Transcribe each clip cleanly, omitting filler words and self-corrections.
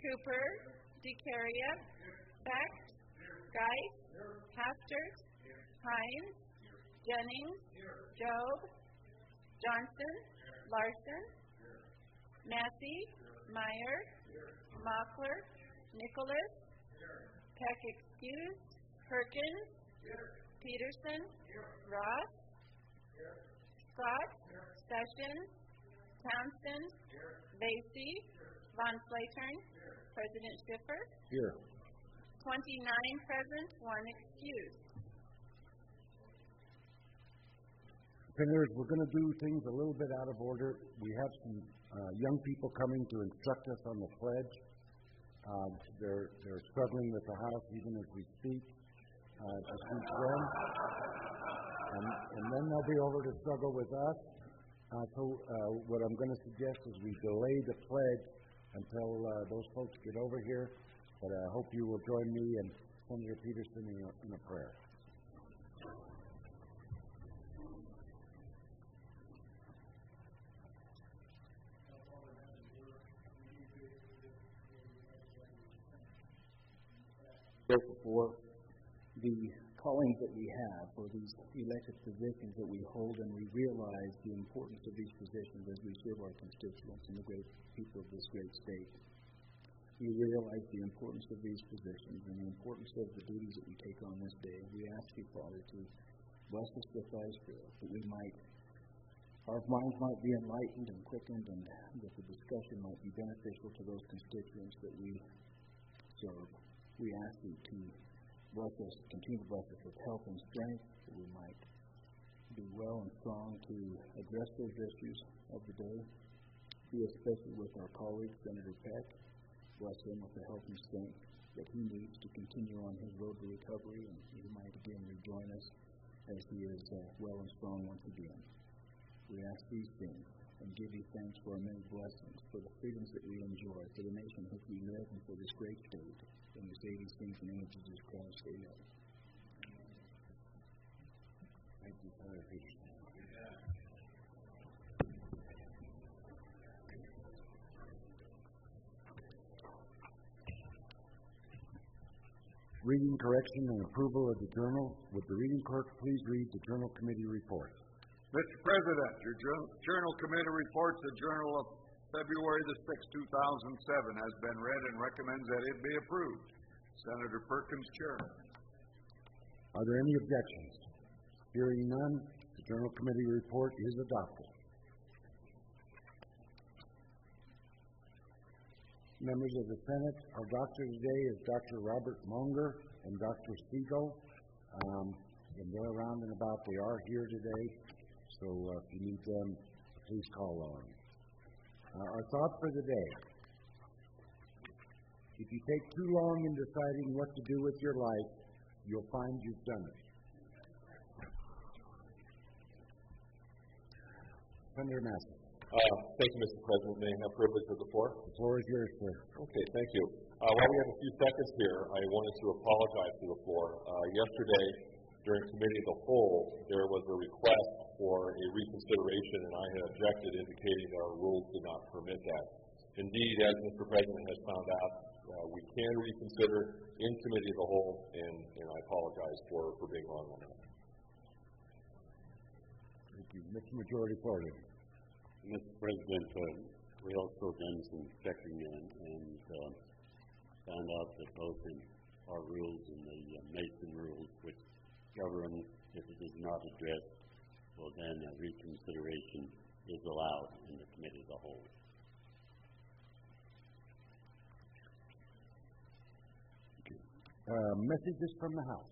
Cooper, DeCaria, Beck, Geis, Hastert, Hines, Jennings, Job, Johnson, Larson, Massey, Meyer, Mockler, Nicholas, Peck excused, Perkins, Peterson, Ross, Scott, Sessions, Townsend, Lacey, Von Flatern, President Schiffer. Here. 29 present, 1 excused. Senators, we're going to do things a little bit out of order. We have some young people coming to instruct us on the pledge. They're struggling with the House even as we speak. Just teach them. And then they'll be over to struggle with us. So what I'm going to suggest is we delay the pledge until those folks get over here. But I hope you will join me and Senator Peterson in a prayer. For the callings that we have, for these elected positions that we hold, and we realize the importance of these positions as we serve our constituents and the great people of this great state. We realize the importance of these positions and the importance of the duties that we take on this day. We ask you, Father, to bless us with thy Spirit, that our minds might be enlightened and quickened, and that the discussion might be beneficial to those constituents that we serve. We ask you to bless us, continue to bless us with health and strength, that we might be well and strong to address those issues of the day. Be especially with our colleague, Senator Peck. Bless him with the health and strength that he needs to continue on his road to recovery, and he might again rejoin us as he is well and strong once again. We ask these things and give you thanks for our many blessings, for the freedoms that we enjoy, for the nation in which we live, and for this great state. And we say these things in the name of Jesus Christ. Amen. Thank you, Senator Peterson. Reading, correction, and approval of the journal. Would the reading clerk please read the journal committee report? Mr. President, your journal committee reports the journal of February the 6th, 2007 has been read and recommends that it be approved. Senator Perkins, Chairman. Are there any objections? Hearing none, the journal committee report is adopted. Members of the Senate, our doctor today is Dr. Robert Munger and Dr. Siegel. And they're around and about. They are here today. So if you need them, please call on them. Our thought for the day. If you take too long in deciding what to do with your life, you'll find you've done it. Senator Massey. Thank you, Mr. President. May I have privilege of the floor? The floor is yours, sir. Okay, thank you. While we have a few seconds here, I wanted to apologize to the floor. Yesterday, during Committee of the Whole, there was a request for a reconsideration, and I had objected, indicating that our rules did not permit that. Indeed, as Mr. President has found out, we can reconsider in Committee of the Whole, and I apologize for being wrong on that. Thank you. Mr. Majority Party. Mr. President, we also done some checking and found out that both in our rules and the Mason rules, which govern if it is not addressed, well then a reconsideration is allowed in the Committee of the Whole. Messages from the House.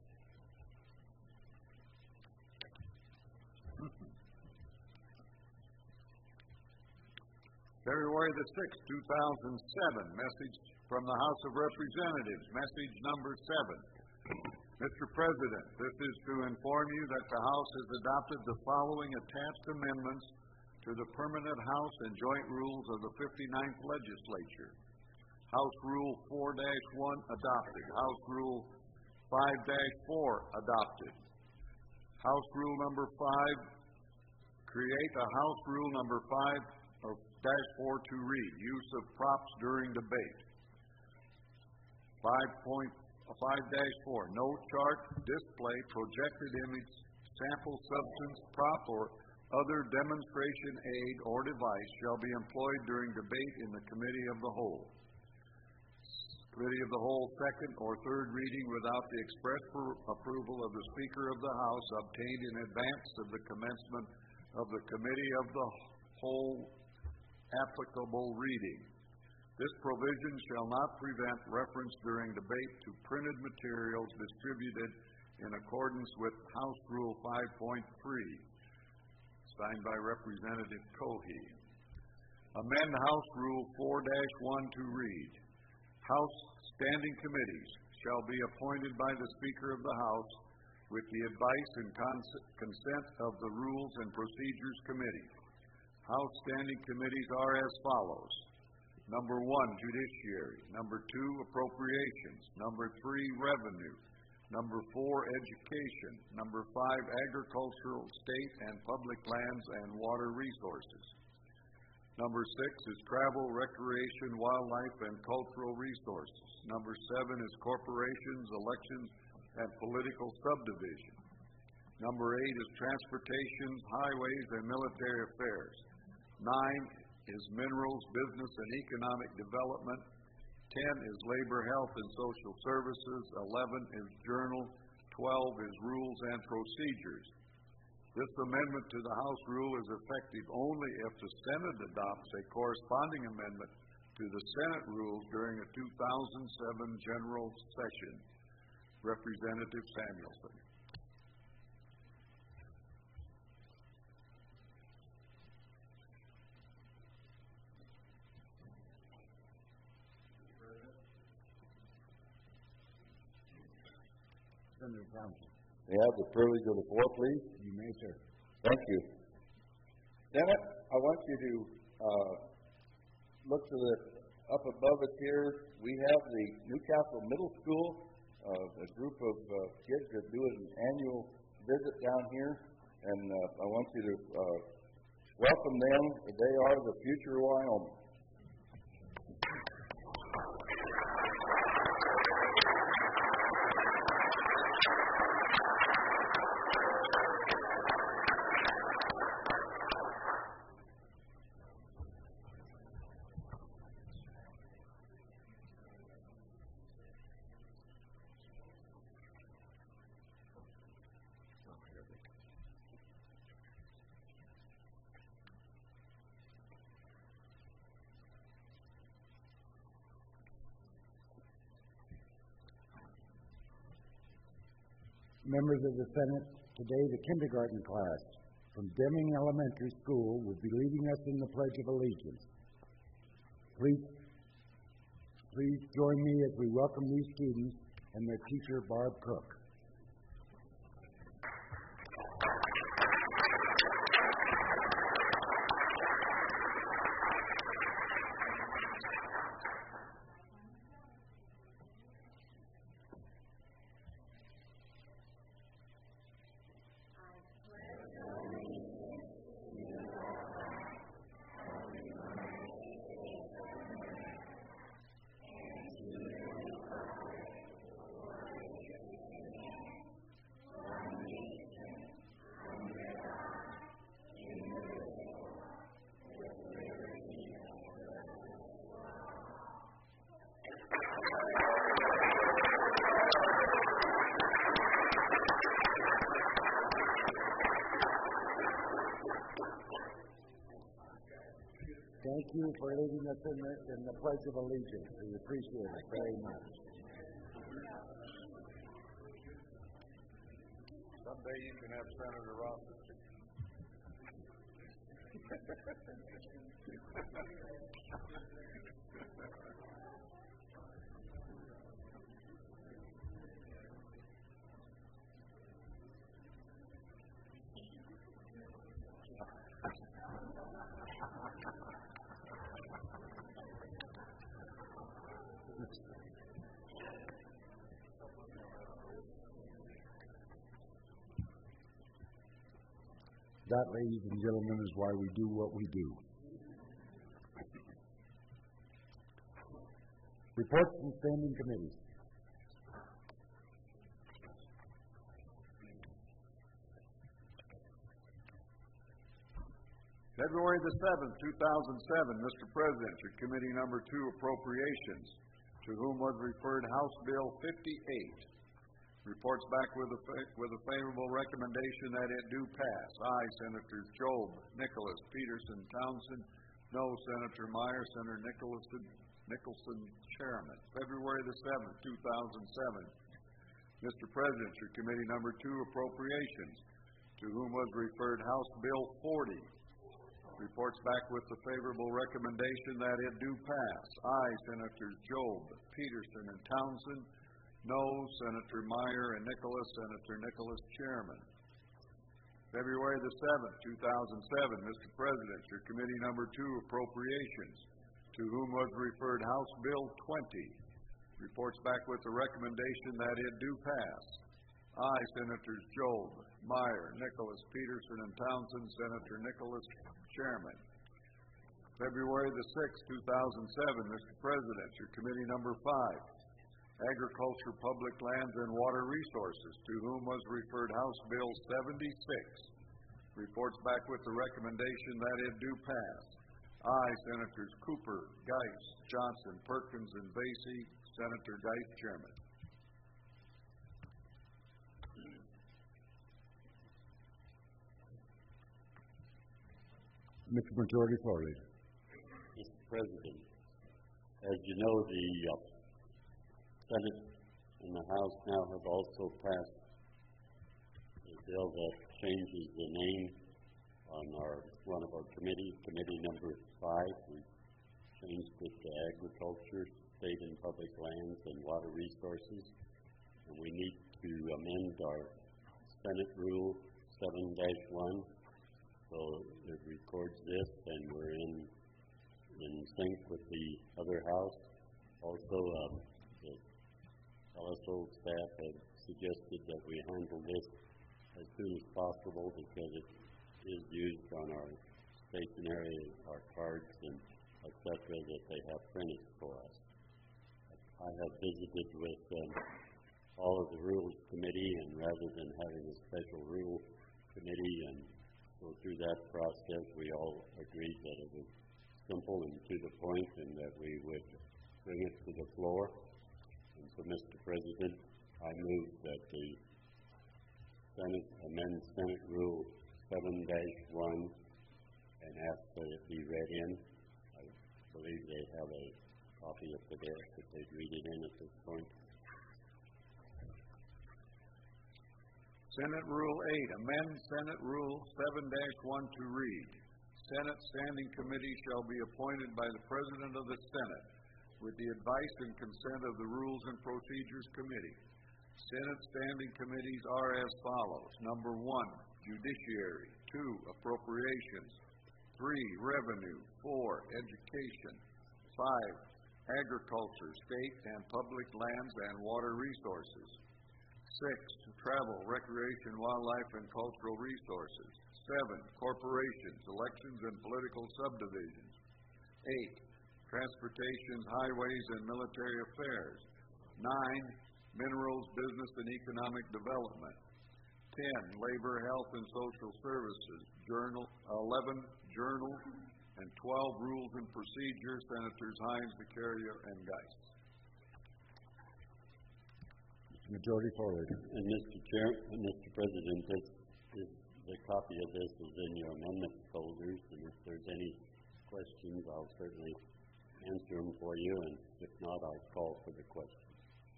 February the 6th, 2007, message from the House of Representatives, message number 7. Mr. President, this is to inform you that the House has adopted the following attached amendments to the permanent House and joint rules of the 59th Legislature. House Rule 4-1 adopted. House Rule 5-4 adopted. House Rule number 5, create a House Rule number 5-4 to read, use of props during debate, 5-4, no chart, display, projected image, sample substance, prop, or other demonstration aid or device shall be employed during debate in the committee of the whole. Committee of the whole second or third reading without the express approval of the Speaker of the House obtained in advance of the commencement of the committee of the whole applicable reading. This provision shall not prevent reference during debate to printed materials distributed in accordance with House Rule 5.3, signed by Representative Cohey. Amend House Rule 4-1 to read, House standing committees shall be appointed by the Speaker of the House with the advice and consent of the Rules and Procedures Committee. House standing committees are as follows. Number 1, Judiciary. Number 2, Appropriations. Number 3, Revenue. Number 4, Education. Number 5, Agricultural, State and Public Lands and Water Resources. Number 6 is Travel, Recreation, Wildlife, and Cultural Resources. Number 7 is Corporations, Elections, and Political Subdivision. Number 8 is Transportation, Highways, and Military Affairs. 9 is Minerals, Business, and Economic Development. 10 is Labor, Health, and Social Services. 11 is Journal. 12 is Rules and Procedures. This amendment to the House rule is effective only if the Senate adopts a corresponding amendment to the Senate rules during a 2007 general session. Representative Samuelson. Senator Thompson. May I have the privilege of the floor, please? You may, sir. Thank you. Senate, I want you to look to the up above us here. We have the Newcastle Middle School, a group of kids that do an annual visit down here, and I want you to welcome them. They are the future of Wyoming. Members of the Senate, today the kindergarten class from Deming Elementary School will be leading us in the Pledge of Allegiance. Please join me as we welcome these students and their teacher, Barb Cook. Thank you for leading us in the Pledge of Allegiance. We appreciate it very much. Someday you can have Senator Ross's That, ladies and gentlemen, is why we do what we do. Reports from standing committees. February the 7th, 2007, Mr. President, your committee number 2, Appropriations, to whom was referred House Bill 58. Reports back with a favorable recommendation that it do pass. Aye, Senators Job, Nicholas, Peterson, Townsend. No, Senator Meyer. Senator Nicholson, Chairman. February the 7th, 2007. Mr. President, your committee number 2, Appropriations, to whom was referred House Bill 40. Reports back with the favorable recommendation that it do pass. Aye, Senators Job, Peterson, and Townsend. No, Senator Meyer and Nicholas. Senator Nicholas, Chairman. February the 7th, 2007, Mr. President, your committee number 2, Appropriations, to whom was referred House Bill 20. Reports back with the recommendation that it do pass. Aye, Senators Job, Meyer, Nicholas, Peterson, and Townsend. Senator Nicholas, Chairman. February the 6th, 2007, Mr. President, your committee number 5, Agriculture, Public Lands, and Water Resources, to whom was referred House Bill 76. Reports back with the recommendation that it do pass. Aye, Senators Cooper, Geis, Johnson, Perkins, and Vasey. Senator Geis, Chairman. Mr. Majority Floor Leader. Mr. President, as you know, the Senate and the House now have also passed a bill that changes the name on one of our committees, committee number 5. We changed it to Agriculture, State and Public Lands, and Water Resources. And we need to amend our Senate Rule 7-1. So it records this, and we're in sync with the other House. Also, the LSO staff has suggested that we handle this as soon as possible because it is used on our stationery, our cards, and etc. that they have printed for us. I have visited with all of the Rules Committee, and rather than having a special Rule Committee and go through that process, we all agreed that it was simple and to the point, and that we would bring it to the floor. And so, Mr. President, I move that the Senate amend Senate Rule 7-1 and ask that it be read in. I believe they have a copy of the desk that they'd read it in at this point. Senate Rule 8, amend Senate Rule 7-1 to read. Senate Standing Committee shall be appointed by the President of the Senate with the advice and consent of the Rules and Procedures Committee. Senate Standing Committees are as follows. Number 1, Judiciary. 2, Appropriations. 3, Revenue. 4, Education. 5, Agriculture, State and Public Lands and Water Resources. 6, Travel, Recreation, Wildlife, and Cultural Resources. 7, Corporations, Elections, and Political Subdivisions. 8, Transportation, Highways, and Military Affairs. 9, Minerals, Business, and Economic Development. 10, Labor, Health, and Social Services. 11, Journal, and 12, Rules and Procedures. Senators Hines, Vicario, and Geis. Majority Floor Leader. And Mr. President, the copy of this is in your amendment folders, and if there's any questions, I'll certainly answer them for you, and if not, I'll call for the question.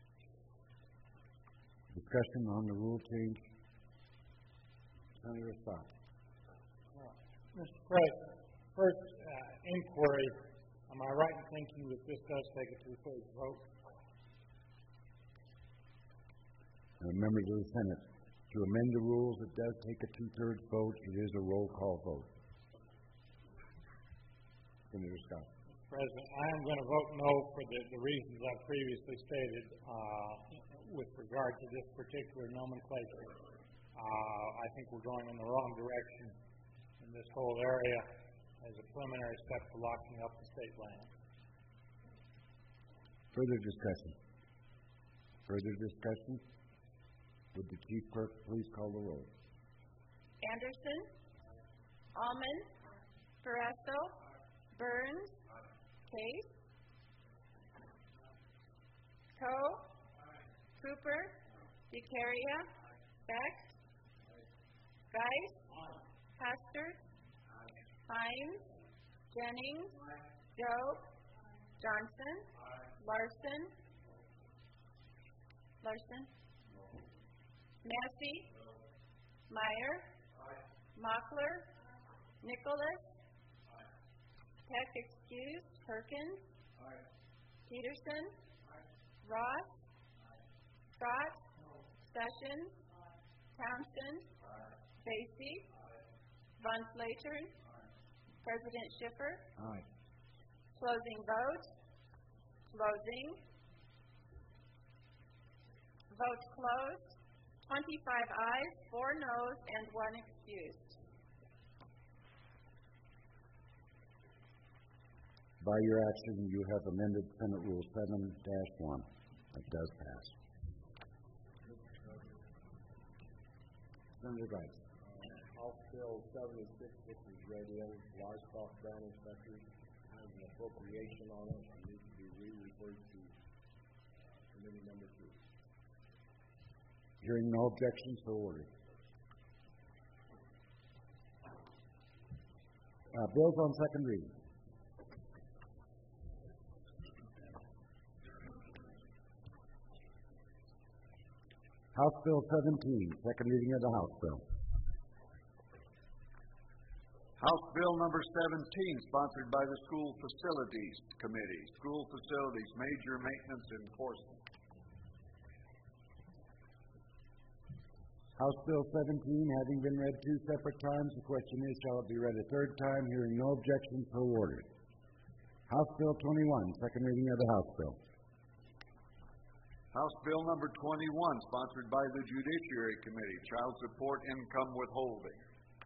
Discussion on the rule change. Senator Scott. Mr. President, first inquiry, am I right in thinking that this does take a two-thirds vote? Members of the Senate, to amend the rules, it does take a two-thirds vote. It is a roll call vote. Senator Scott. Mr. President, I am going to vote no for the reasons I previously stated with regard to this particular nomenclature. I think we're going in the wrong direction in this whole area as a preliminary step to locking up the state land. Further discussion? Further discussion? Would the Chief Clerk please call the roll? Anderson, Almond, Carresso, Burns, Case, Coe, Cooper, Vicaria, Beck, Geis, Hastert, Hines, Jennings, Job, Johnson, Larson, Massey, Meyer, Mockler, Nicholas, Peck excused, Perkins, Peterson, Ross, Scott, Sessions, Townsend, Basie, Von Slatern, President Schiffer. Closing vote. Closing. Vote closed. 25 ayes, 4 noes, and 1 excused. By your action, you have amended Senate Rule 7-1. It does pass. Senator Geis. House Bill 76, which is read in, livestock ban inspectors, has an appropriation on it and needs to be re-referred to committee number 2. Hearing no objections, so ordered. Bills on second reading. House Bill 17, second reading of the House Bill. House Bill number 17, sponsored by the School Facilities Committee. School Facilities, Major Maintenance Enforcement. House Bill 17, having been read 2 separate times, the question is, shall it be read a third time? Hearing no objections, so ordered. House Bill 21, second reading of the House Bill. House Bill number 21, sponsored by the Judiciary Committee. Child Support Income Withholding.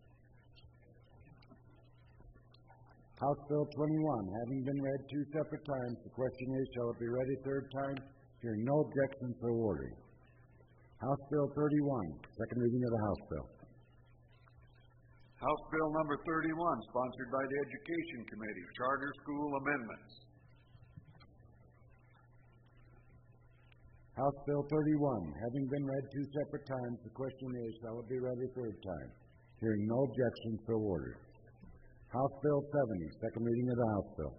House Bill 21, having been read 2 separate times, the question is, shall it be read a third time? Hearing no objections, so ordered. House Bill 31, second reading of the House Bill. House Bill number 31, sponsored by the Education Committee. Charter School Amendments. House Bill 31, having been read 2 separate times, the question is, shall it be read a third time? Hearing no objections, so ordered. House Bill 70, second reading of the House Bill.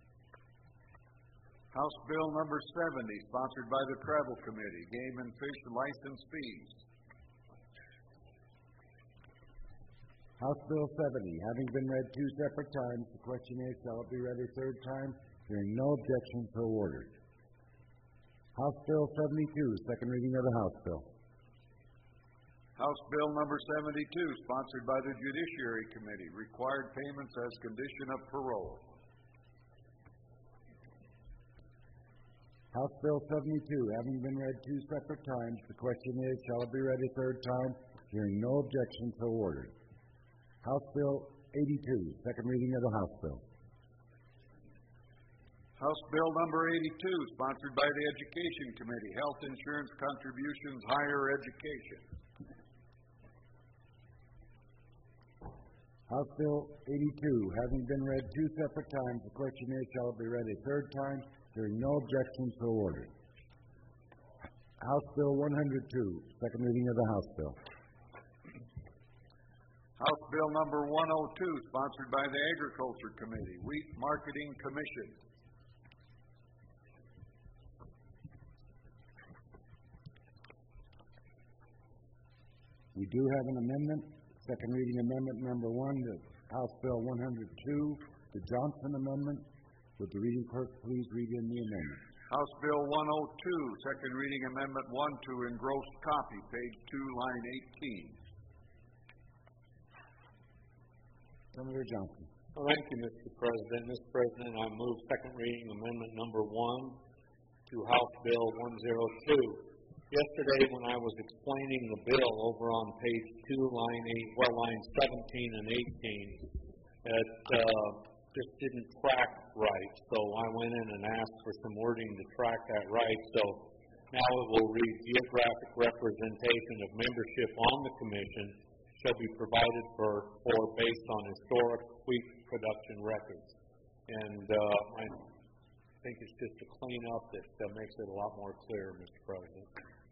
House Bill number 70, sponsored by the Travel Committee. Game and Fish License Fees. House Bill 70, having been read 2 separate times, the question is, shall it be read a third time? Hearing no objections, so ordered. House Bill 72, second reading of the House Bill. House Bill number 72, sponsored by the Judiciary Committee. Required payments as condition of parole. House Bill 72, having been read 2 separate times, the question is, shall it be read a third time? Hearing no objection, so ordered. House Bill 82, second reading of the House Bill. House Bill number 82, sponsored by the Education Committee. Health Insurance Contributions, Higher Education. House Bill 82, having been read 2 separate times, the question is, shall it be read a third time? Hearing no objections, so ordered. House Bill 102, second reading of the House Bill. House Bill number 102, sponsored by the Agriculture Committee. Wheat Marketing Commission. We do have an amendment, second reading amendment number 1 to House Bill 102, the Johnson Amendment. Would the reading clerk please read in the amendment? House Bill 102, second reading amendment 1 to engrossed copy, page 2, line 18. Senator Johnson. Well, thank you, Mr. President. Mr. President, I move second reading amendment number 1 to House Bill 102. Yesterday, when I was explaining the bill over on page 2, lines 17 and 18, it just didn't track right. So I went in and asked for some wording to track that right. So now it will read, geographic representation of membership on the commission shall be provided for based on historic wheat production records. And I think it's just a cleanup that makes it a lot more clear, Mr. President.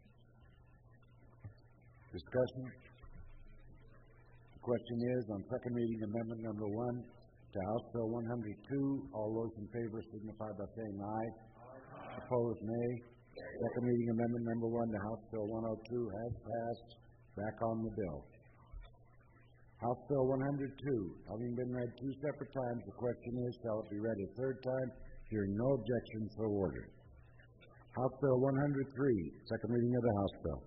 Discussion? The question is on second reading amendment number 1 to House Bill 102. All those in favor signify by saying aye. Opposed, nay. Second reading amendment number 1 to House Bill 102 has passed. Back on the bill. House Bill 102, having been read 2 separate times, the question is, shall it be read a third time? Hearing no objection, so ordered. House Bill 103, second reading of the House Bill.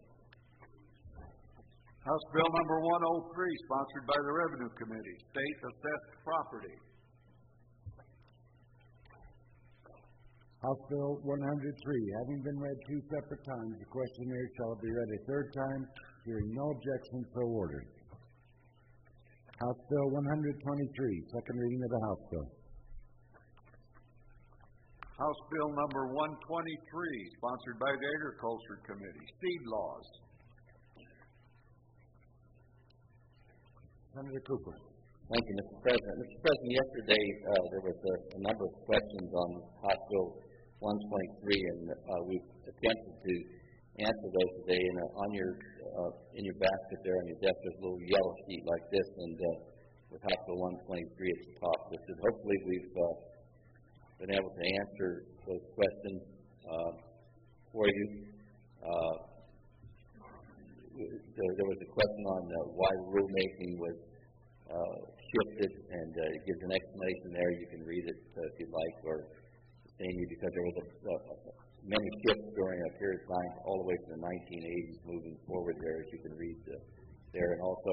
House Bill number 103, sponsored by the Revenue Committee, State Assessed Property. House Bill 103, having been read 2 separate times, the question is, shall it be read a third time? Hearing no objection, so ordered. House Bill 123, second reading of the House Bill. House Bill number 123, sponsored by the Agriculture Committee, Seed Laws. Senator Cooper. Thank you, Mr. President. Mr. President, yesterday there was a number of questions on House Bill 123, and we've attempted to answer those today. And in your basket there on your desk, there's a little yellow sheet like this, and with House Bill 123 at the top listed. Hopefully, we've been able to answer those questions for you. There was a question on why rulemaking was shifted, and it gives an explanation there. You can read it if you'd like, or continue, because there was many shifts during a period of time, all the way to the 1980s, moving forward there, as you can read there. And also,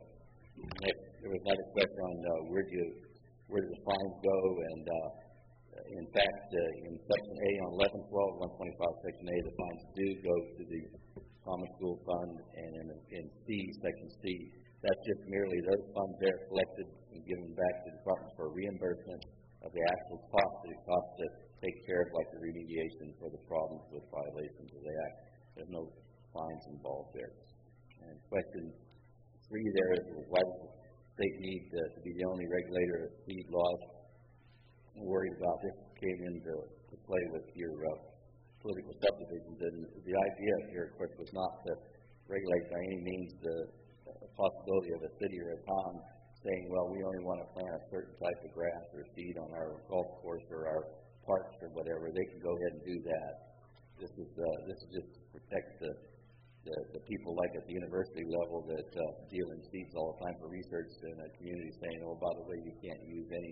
there was another question on where do the fines go, and in fact, in Section A on 1112, 125 Section A, the fines do go to the Common School Fund, and in C, Section C, that's just merely those funds there collected and given back to the department for reimbursement of the actual cost that it costs to take care of, like the remediation for the problems with violations of the Act. There's no fines involved there. And question 3 there is, why does the state need to be the only regulator of seed laws? I'm worried about this came into play with your political subdivisions, and the idea here, of course, was not to regulate by any means the possibility of a city or a town saying, well, we only want to plant a certain type of grass or seed on our golf course or our parks or whatever. They can go ahead and do that. This is just to protect the people, like at the university level, that deal in seeds all the time for research, and a community saying, oh, by the way, you can't use any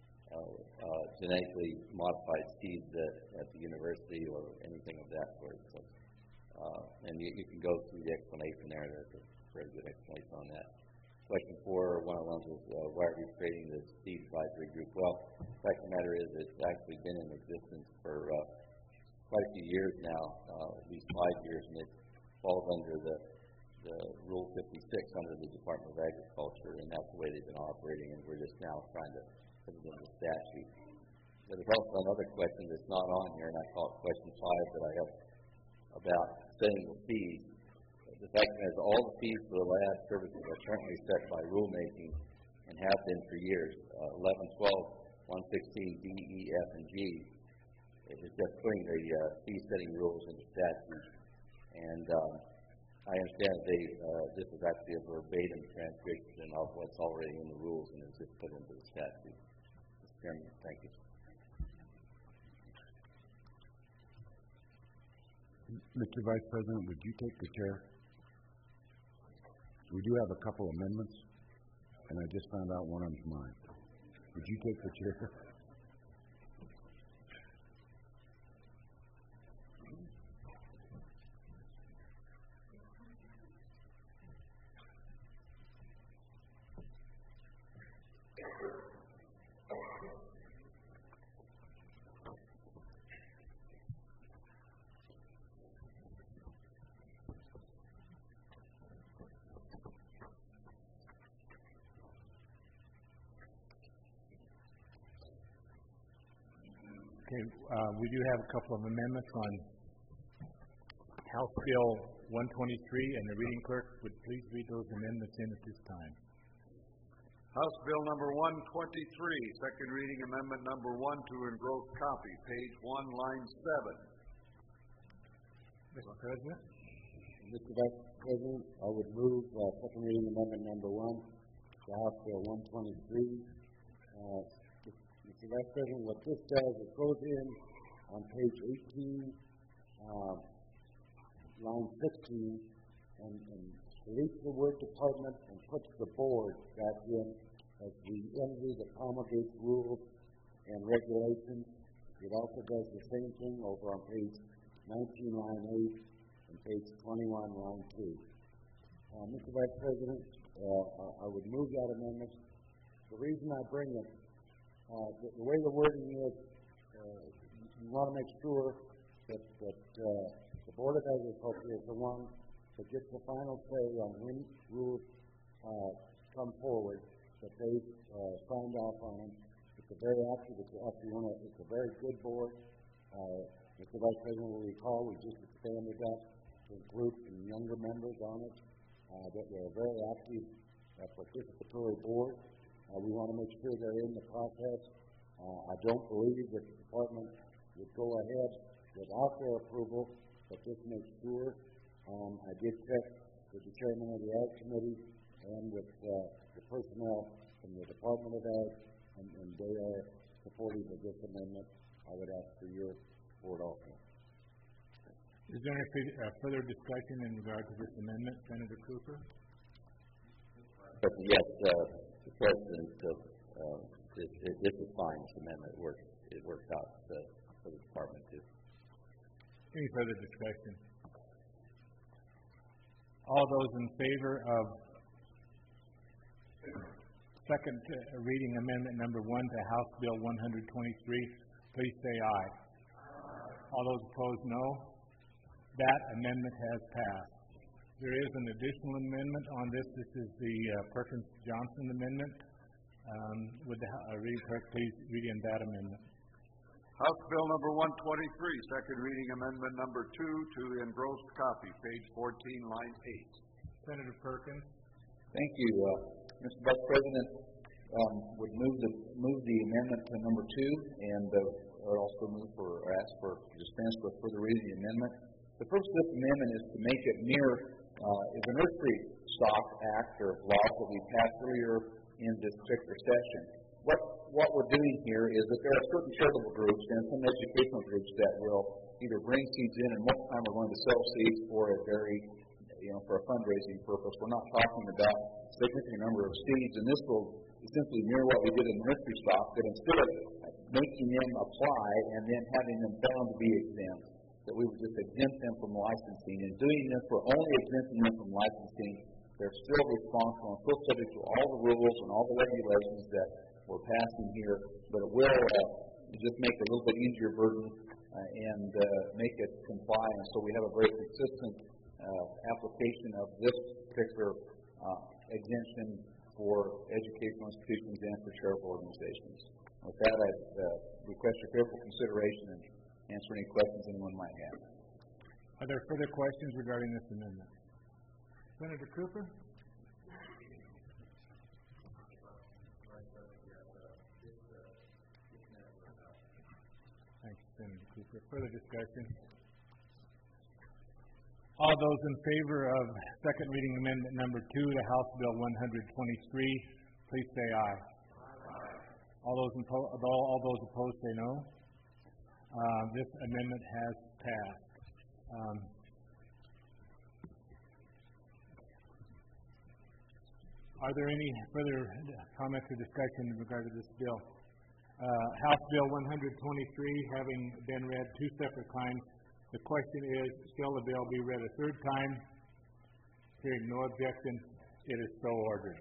genetically modified seeds at the university or anything of that sort. So, and you can go through the explanation there. There's a very good explanation on that. Question 4, one of the ones was, why are we creating the seed advisory group? Well, the fact of the matter is it's actually been in existence for quite a few years now, at least 5 years, and it falls under the Rule 56 under the Department of Agriculture, and that's the way they've been operating, and we're just now trying to put it in the statute. But there's also another question that's not on here, and I call it question 5 that I have about setting the fees. The fact is, all the fees for the lab services are currently set by rulemaking and have been for years. 1112, 116, D, E, F, and G. It's just putting the fee-setting rules into statute. And I understand this is actually a verbatim transcription of what's already in the rules, and it's just put into the statute. Mr. Chairman, thank you. Mr. Vice President, would you take the chair? We do have a couple amendments, and I just found out one of them's mine. Would you take the chair? Okay, we do have a couple of amendments on House Bill 123, and the reading clerk would please read those amendments in at this time. House Bill number 123, second reading amendment number 1 to engrossed copy, page 1, line 7. Mr. President? Mr. Vice President, I would move second reading amendment number 1 to House Bill 123. Mr. Vice President, what this does, it goes in on page 18, line 16, and deletes the word department and puts the board back in as the entity that promulgates rules and regulations. It also does the same thing over on page 19, line 8, and page 21, line 2. Mr. Vice President, I would move that amendment. The reason I bring it, the way the wording is, you want to make sure that the Board of Agriculture is the one that gets the final say on when rules come forward, that they signed off on them. It's a very active, it's a very good board. Mr. Vice President will recall we just expanded that to include some younger members on it, that they're a very active participatory board. We want to make sure they're in the process. I don't believe that the department would go ahead without their approval, but this makes sure. I did check with the chairman of the Ag Committee and with the personnel from the Department of Ag, and they are supportive of this amendment. I would ask for your support also. Is there any further discussion in regard to this amendment, Senator Cooper? Yes, the President, this is fine. This amendment works out for the department too. Any further discussion? All those in favor of second reading amendment number 1 to House Bill 123, please say aye. All those opposed, no. That amendment has passed. There is an additional amendment on this. This is the Perkins-Johnson amendment. Would the reading clerk please read in that amendment? House Bill number 123, second reading amendment number 2 to engrossed copy, page 14, line 8. Senator Perkins. Thank you, Mr. Vice President. Would move the amendment to number 2, and would also ask for dispense with further reading the amendment. The purpose of this amendment is to make it mirror the Nursery Stock Act or law that we passed earlier in this particular session. What we're doing here is that there are certain charitable groups and some educational groups that will either bring seeds in, and most of the time we're going to sell seeds for for a fundraising purpose. We're not talking about a significant number of seeds, and this will simply mirror what we did in nursery stock, that instead of making them apply and then having them found to be exempt, that we would just exempt them from licensing. In doing this, we're only exempting them from licensing. They're still responsible and still subject to all the rules and all the regulations that we're passing here, but it will just make it a little bit easier burden and make it comply. And so we have a very consistent application of this particular exemption for educational institutions and for charitable organizations. With that, I request your careful consideration and answer any questions anyone might have. Are there further questions regarding this amendment? Senator Cooper? Thank you, Senator Cooper. Further discussion? All those in favor of second reading amendment number 2 to House Bill 123, please say aye. All those opposed say no. This amendment has passed. Are there any further comments or discussion in regard to this bill? House Bill 123 having been read 2 separate times, the question is, shall the bill be read a third time? Hearing no objection, it is so ordered.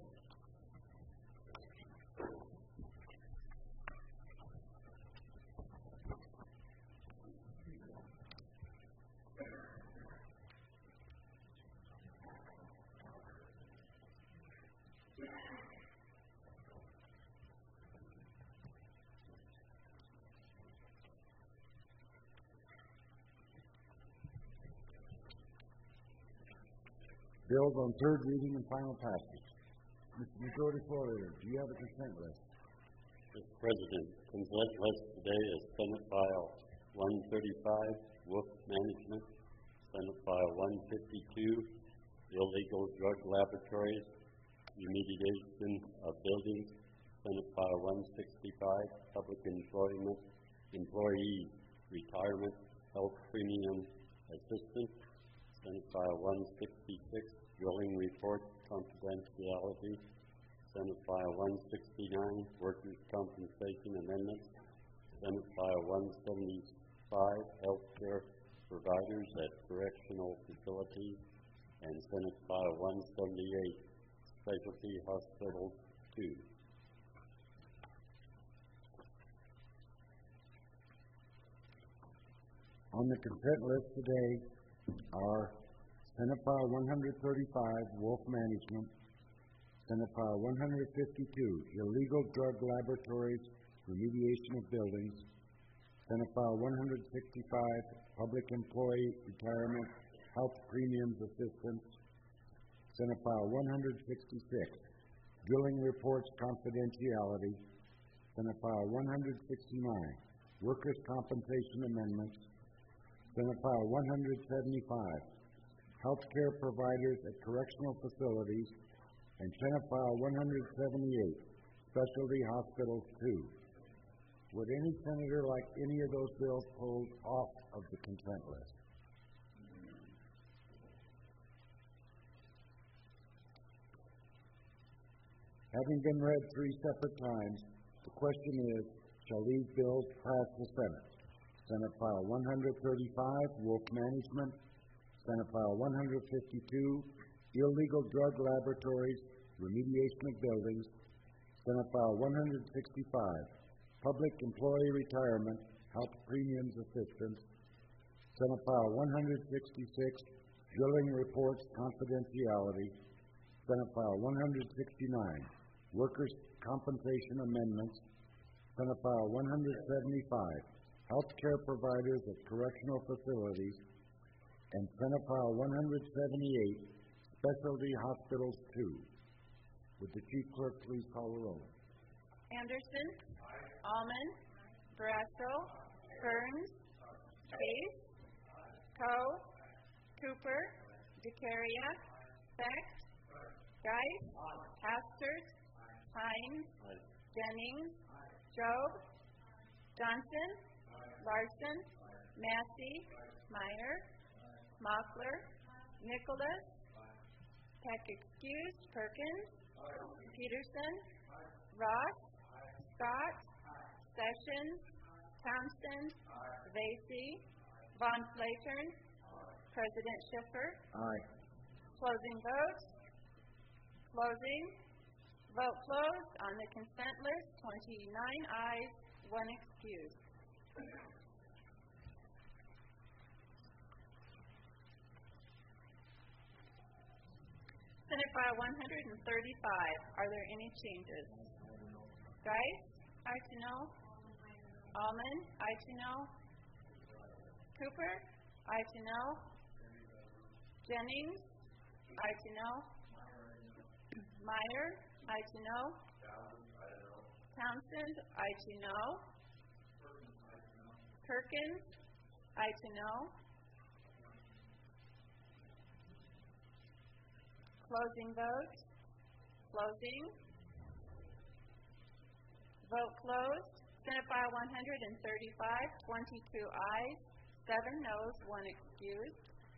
Bills on third reading and final passage. Mr. Majority Floor Leader, do you have a consent list? Mr. President, consent list today is Senate File 135, Wolf Management, Senate File 152, Illegal Drug Laboratories, Remediation of Buildings, Senate File 165, Public Employment, Employee Retirement, Health Premium Assistance, Senate File 166, Drilling Report Confidentiality, Senate File 169, Workers' Compensation Amendments, Senate File 175, Healthcare Providers at Correctional Facilities, and Senate File 178, Specialty Hospitals 2. On the consent list today are Senate File 135, Wolf Management, Senate File 152, Illegal Drug Laboratories, Remediation of Buildings, Senate File 165, Public Employee Retirement, Health Premiums Assistance, Senate File 166, Drilling Reports Confidentiality, Senate File 169, Workers' Compensation Amendments, Senate File 175, Healthcare Providers at Correctional Facilities, and Senate File 178, Specialty Hospitals 2. Would any senator like any of those bills pulled off of the consent list? Having been read 3 separate times, the question is, shall these bills pass the Senate? Senate File 135, Wolf Management, Senate File 152, Illegal Drug Laboratories, Remediation of Buildings, Senate File 165, Public Employee Retirement, Health Premiums Assistance, Senate File 166, Drilling Reports Confidentiality, Senate File 169, Workers' Compensation Amendments, Senate File 175, Healthcare Providers at Correctional Facilities, and Senate File 178, Specialty Hospitals 2. Would the Chief Clerk please call the roll? Anderson. Almond. Brasso. Burns. Case. Coe. Cooper. DeCaria. Beck. Geis. Hastert. Hines. Jennings. Job. Johnson. Larson. Massey. Meyer. Mockler. Nicholas. Peck excused. Perkins. Peterson. Ross. Scott. Sessions. Thompson. Vasey. Von Flatern. President Schiffer. Aye. Closing vote. Closing. Vote closed on the consent list. 29 ayes, 1 excused. Senate File 135. Are there any changes? Geis? Aye to no. Almond? Aye to no. Cooper? Aye to no. Jennings? Aye to no. Meyer? Aye to no. Townsend? Aye to no. Perkins? Aye to no. Closing vote. Closing. Vote closed. Senate File 135, 22 ayes, 7 noes, 1 excused.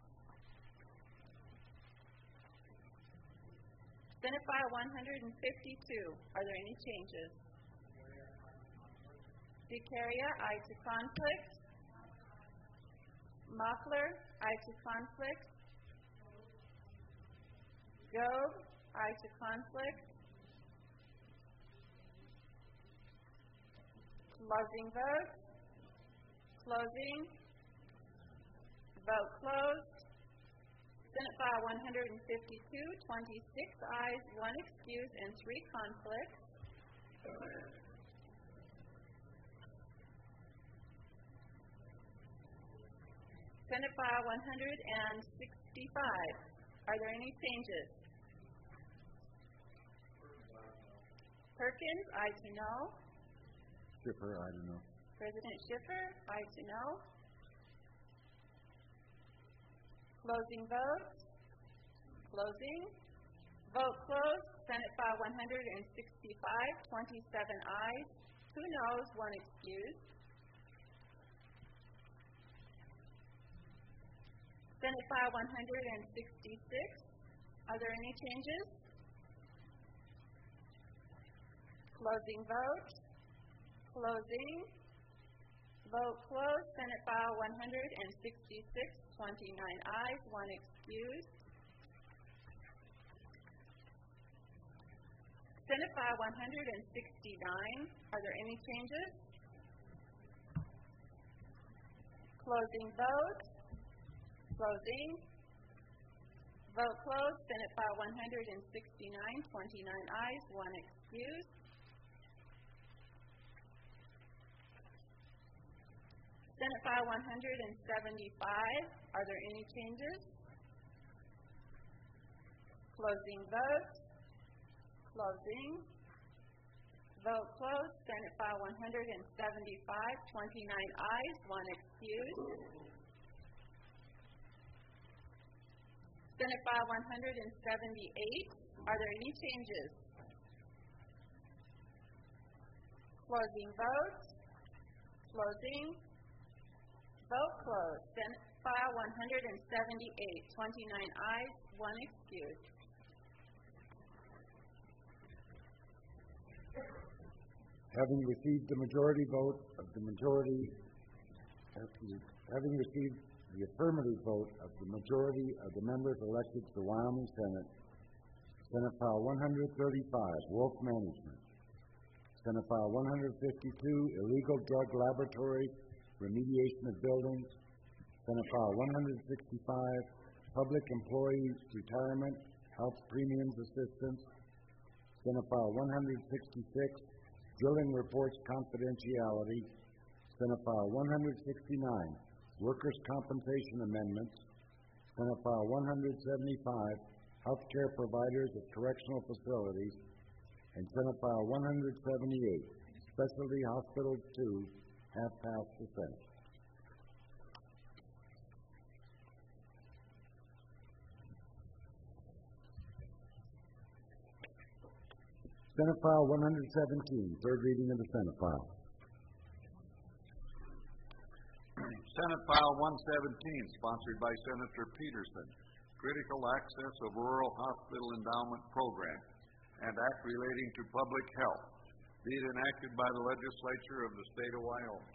Senate File 152. Are there any changes? DeCaria, aye to conflict. Mockler, aye to conflict. Job, aye to conflict. Closing vote. Closing. Vote closed. Senate File 152, 26 ayes, 1 excused, and 3 conflicts. Senate File 165. Are there any changes? Perkins, aye to no. Schiffer, I don't know. President Schiffer, aye to no. Closing vote. Closing. Vote closed. Senate File 165, 27 ayes, 2 noes, 1 excused. Senate File 166. Are there any changes? Closing vote. Closing. Vote closed. Senate File 166, 29 ayes, 1 excused. Senate File 169. Are there any changes? Closing vote. Closing. Vote closed. Senate File 169, 29 ayes, 1 excused. Senate File 175. Are there any changes? Closing vote. Closing. Vote closed. Senate File 175, 29 ayes, 1 excused. Senate File 178. Are there any changes? Closing vote. Closing. Vote closed. Senate File 178, 29 ayes, 1 excused. Having received the majority vote of the majority, having received the affirmative vote of the majority of the members elected to the Wyoming Senate, Senate File 135, Wolf Management. Senate File 152, Illegal Drug Laboratory, Remediation of Buildings. Senate File 165, Public Employees Retirement, Health Premiums Assistance. Senate File 166, Drilling Reports Confidentiality. Senate File 169, Workers' Compensation Amendments. Senate File 175, Healthcare Providers at Correctional Facilities. And Senate File 178, Specialty Hospitals 2, have passed the Senate. Senate File 117, third reading of the Senate File. Senate File 117, sponsored by Senator Peterson, Critical Access of Rural Hospital Endowment Program, and Act relating to public health, be it enacted by the legislature of the state of Wyoming.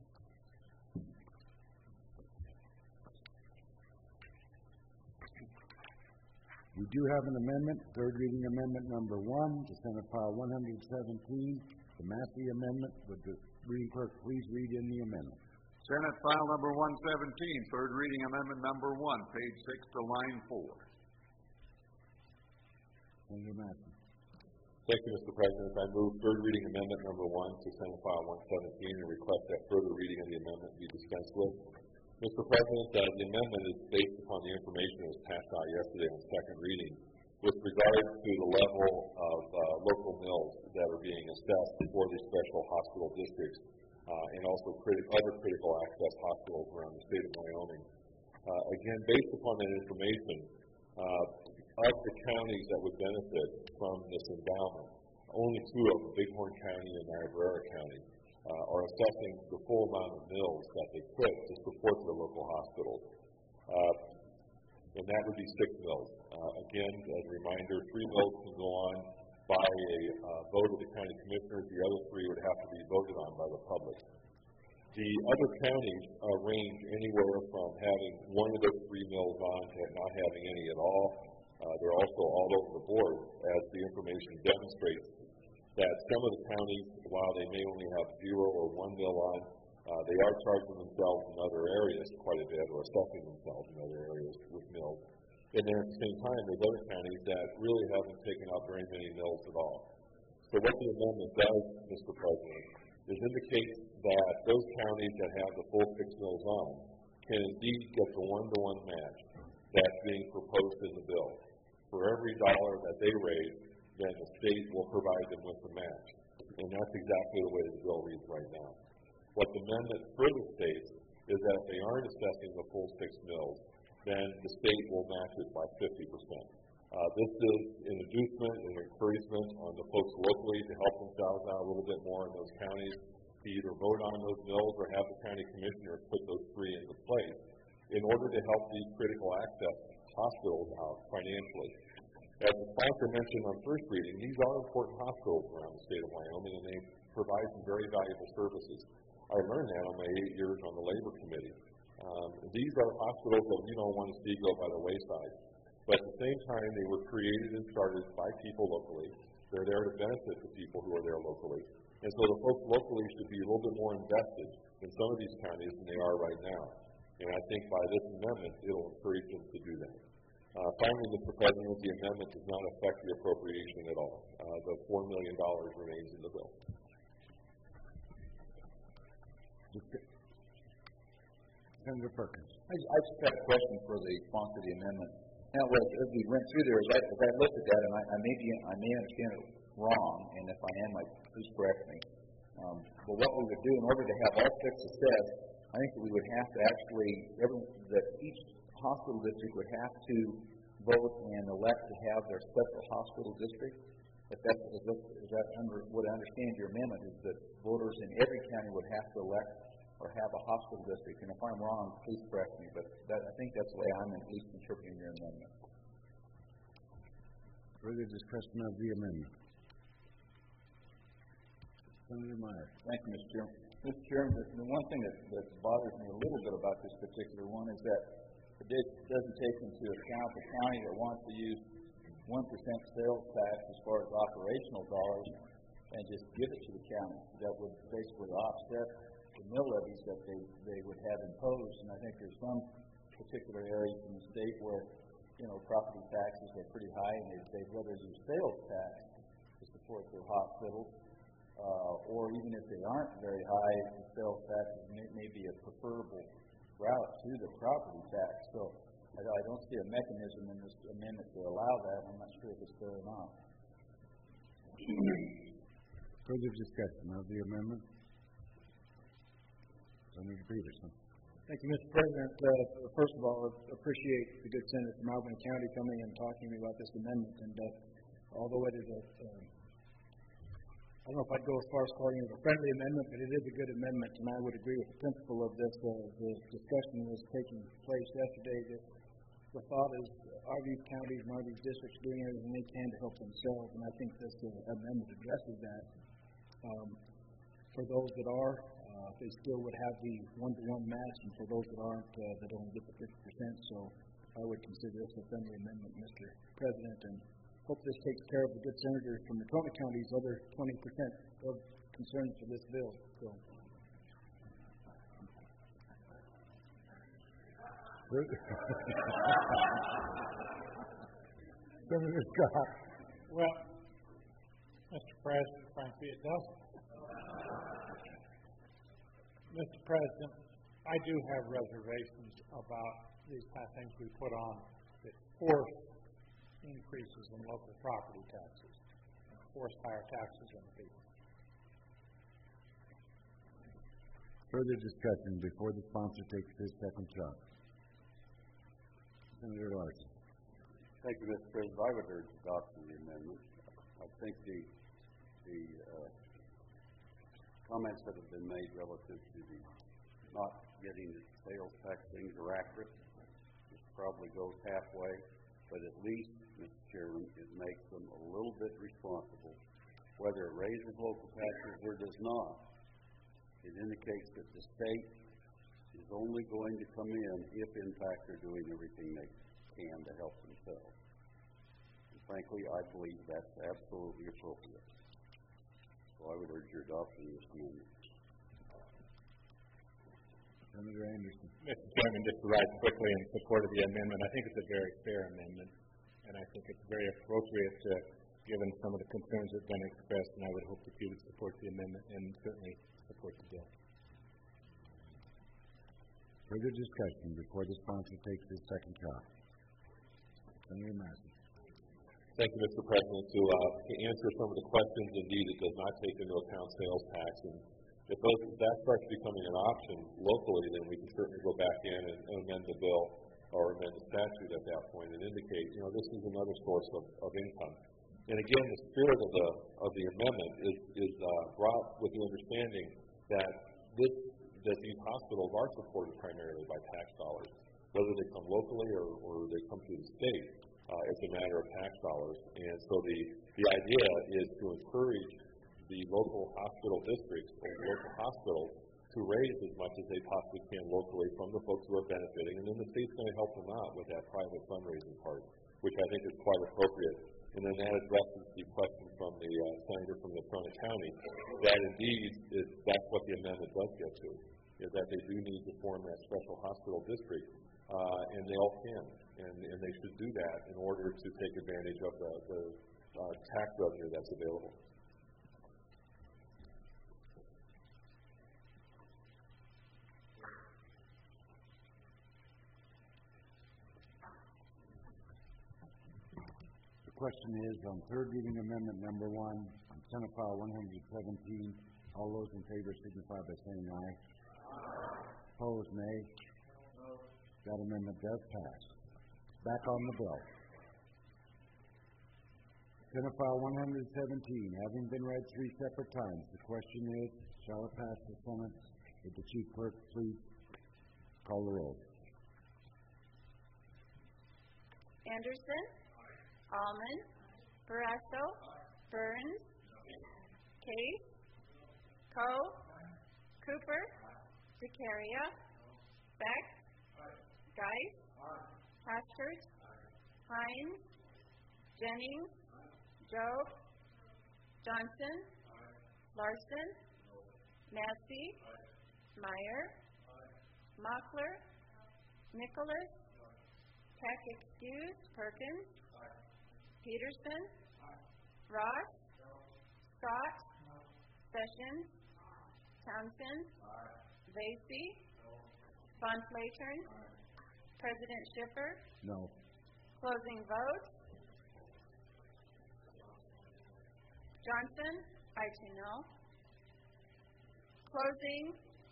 We do have an amendment, third reading amendment number 1 to Senate File 117, the Massey Amendment. Would the reading clerk please read in the amendment? Senate File number 117, third reading amendment number 1, page 6 to line 4. Senator Massey. Thank you, Mr. President. I move third reading amendment number 1 to Senate File 117 and request that further reading of the amendment be dispensed with. Mr. President, the amendment is based upon the information that was passed out yesterday on second reading with regard to the level of local mills that are being assessed for these special hospital districts and also other critical access hospitals around the state of Wyoming. Again, based upon that information, of the counties that would benefit from this endowment, only 2 of them, Bighorn County and Niobrara County, are assessing the full amount of mills that they could to support their local hospitals. And that would be 6 mills. Again, as a reminder, 3 mills can go on by a vote of the county commissioners. The other 3 would have to be voted on by the public. The other counties range anywhere from having 1 of those 3 mills on to not having any at all. They're also all over the board, as the information demonstrates, that some of the counties, while they may only have 0 or 1 mill on, they are charging themselves in other areas quite a bit, or assessing themselves in other areas with mills. And then at the same time, there's other counties that really haven't taken out very many mills at all. So what the amendment does, Mr. President, is indicate that those counties that have the full 6 mills on can indeed get the 1-to-1 match that's being proposed in the bill. For every dollar that they raise, then the state will provide them with the match. And that's exactly the way the bill reads right now. What the amendment further states is that if they aren't assessing the full 6 mills, then the state will match it by 50%. This is an inducement and encouragement on the folks locally to help themselves out a little bit more in those counties, to either vote on those mills or have the county commissioners put those 3 into place in order to help these critical access hospitals out financially. As the sponsor mentioned on first reading, these are important hospitals around the state of Wyoming, and they provide some very valuable services. I learned that on my 8 years on the Labor Committee. These are hospitals that we don't want to see go by the wayside. But at the same time, they were created and started by people locally. They're there to benefit the people who are there locally. And so the folks locally should be a little bit more invested in some of these counties than they are right now. And I think by this amendment, it'll encourage them to do that. Finally, Mr. President, the amendment does not affect the appropriation at all. The $4 million remains in the bill. Senator Perkins. I just have a question for the sponsor of the amendment. Now, as we went through there, as I looked at that, and I may understand it wrong, and if I am, please correct me. But what we would do in order to have all 6 assessed, I think that we would have to actually, that each hospital district would have to vote and elect to have their special hospital district. Is that what I understand your amendment is, that voters in every county would have to elect or have a hospital district. And if I'm wrong, please correct me. But I think that's the way I'm at least interpreting your amendment. Further discussion of the amendment. Senator Meyer. Thank you, Mr. Chairman. Mr. Chairman, the one thing that bothers me a little bit about this particular one is that it doesn't take into account the county that wants to use 1% sales tax as far as operational dollars and just give it to the county. That would basically offset the mill levies that they would have imposed. And I think there's some particular areas in the state where, property taxes are pretty high, and they'd rather use sales tax to support their hospitals. Or even if they aren't very high, the sales taxes may be a preferable route to the property tax. So I don't see a mechanism in this amendment to allow that. I'm not sure if it's there or not. Further discussion of the amendment? Senator Peterson. Thank you, Mr. President. First of all, I appreciate the good senator from Albany County coming and talking to me about this amendment. And although it is I don't know if I'd go as far as calling it a friendly amendment, but it is a good amendment, and I would agree with the principle of this. The discussion that was taking place yesterday, that the thought is, are these counties and are these districts doing everything they can to help themselves? And I think this amendment addresses that. For those that are, they still would have the 1-to-1 match, and for those that aren't, they don't get the 50%. So I would consider this a friendly amendment, Mr. President, and hope this takes care of the good senator from Nakoma County's other 20% of concerns for this bill. So. Senator Scott. Well, Mr. President, frankly, it doesn't. Mr. President, I do have reservations about these kind of things we put on that force increases in local property taxes and force higher taxes on the people. Further discussion before the sponsor takes his second shot. Senator Larson. Thank you, Mr. President. I would urge adoption of the amendment. I think the comments that have been made relative to the not getting the sales tax things are accurate. This probably goes halfway, but at least, Mr. Chairman, it makes them a little bit responsible. Whether it raises local taxes or does not, it indicates that the state is only going to come in if, in fact, they're doing everything they can to help themselves. And frankly, I believe that's absolutely appropriate. So I would urge your adoption of this amendment. Senator Anderson. Mr. Chairman, just to rise quickly in support of the amendment, I think it's a very fair amendment, and I think it's very appropriate given some of the concerns that have been expressed, and I would hope that you would support the amendment and certainly support the bill. Further discussion before the sponsor takes his second shot. Senator Massey. Thank you, Mr. President. To answer some of the questions, indeed, it does not take into account sales tax. And if that starts becoming an option locally, then we can certainly go back in and amend the bill or amend the statute at that point and indicate, this is another source of income. And again, the spirit of the amendment is brought with the understanding that these hospitals are supported primarily by tax dollars, whether they come locally or they come through the state. It's a matter of tax dollars. And so the idea is to encourage the local hospital districts or local hospitals to raise as much as they possibly can locally from the folks who are benefiting, and then the state's going to help them out with that private fundraising part, which I think is quite appropriate. And then that addresses the question from the senator from Natrona County, that indeed that's what the amendment does get to, is that they do need to form that special hospital district, and they all can, and they should do that in order to take advantage of the tax revenue that's available. The question is on third reading amendment number 1 on Senate File 117. All those in favor signify by saying aye. Opposed, nay. That amendment does pass. Back on the bill. Senate File 117, having been read 3 separate times, the question is, shall it pass the Senate? Would the Chief Clerk please call the roll? Anderson? Almond? Barrasso? Burns? Case? Coe? Cooper? Zakaria? Beck? Geis? Hastert? Hines? Jennings? Job? Johnson? Larson? Massey? Meyer? Mockler? Nicholas? Peck excused. Perkins? Peterson? Ross? Scott? Sessions? Townsend? Vasey? Von Flatern? President Schiffer? No. Closing vote. Johnson? I too no. Closing.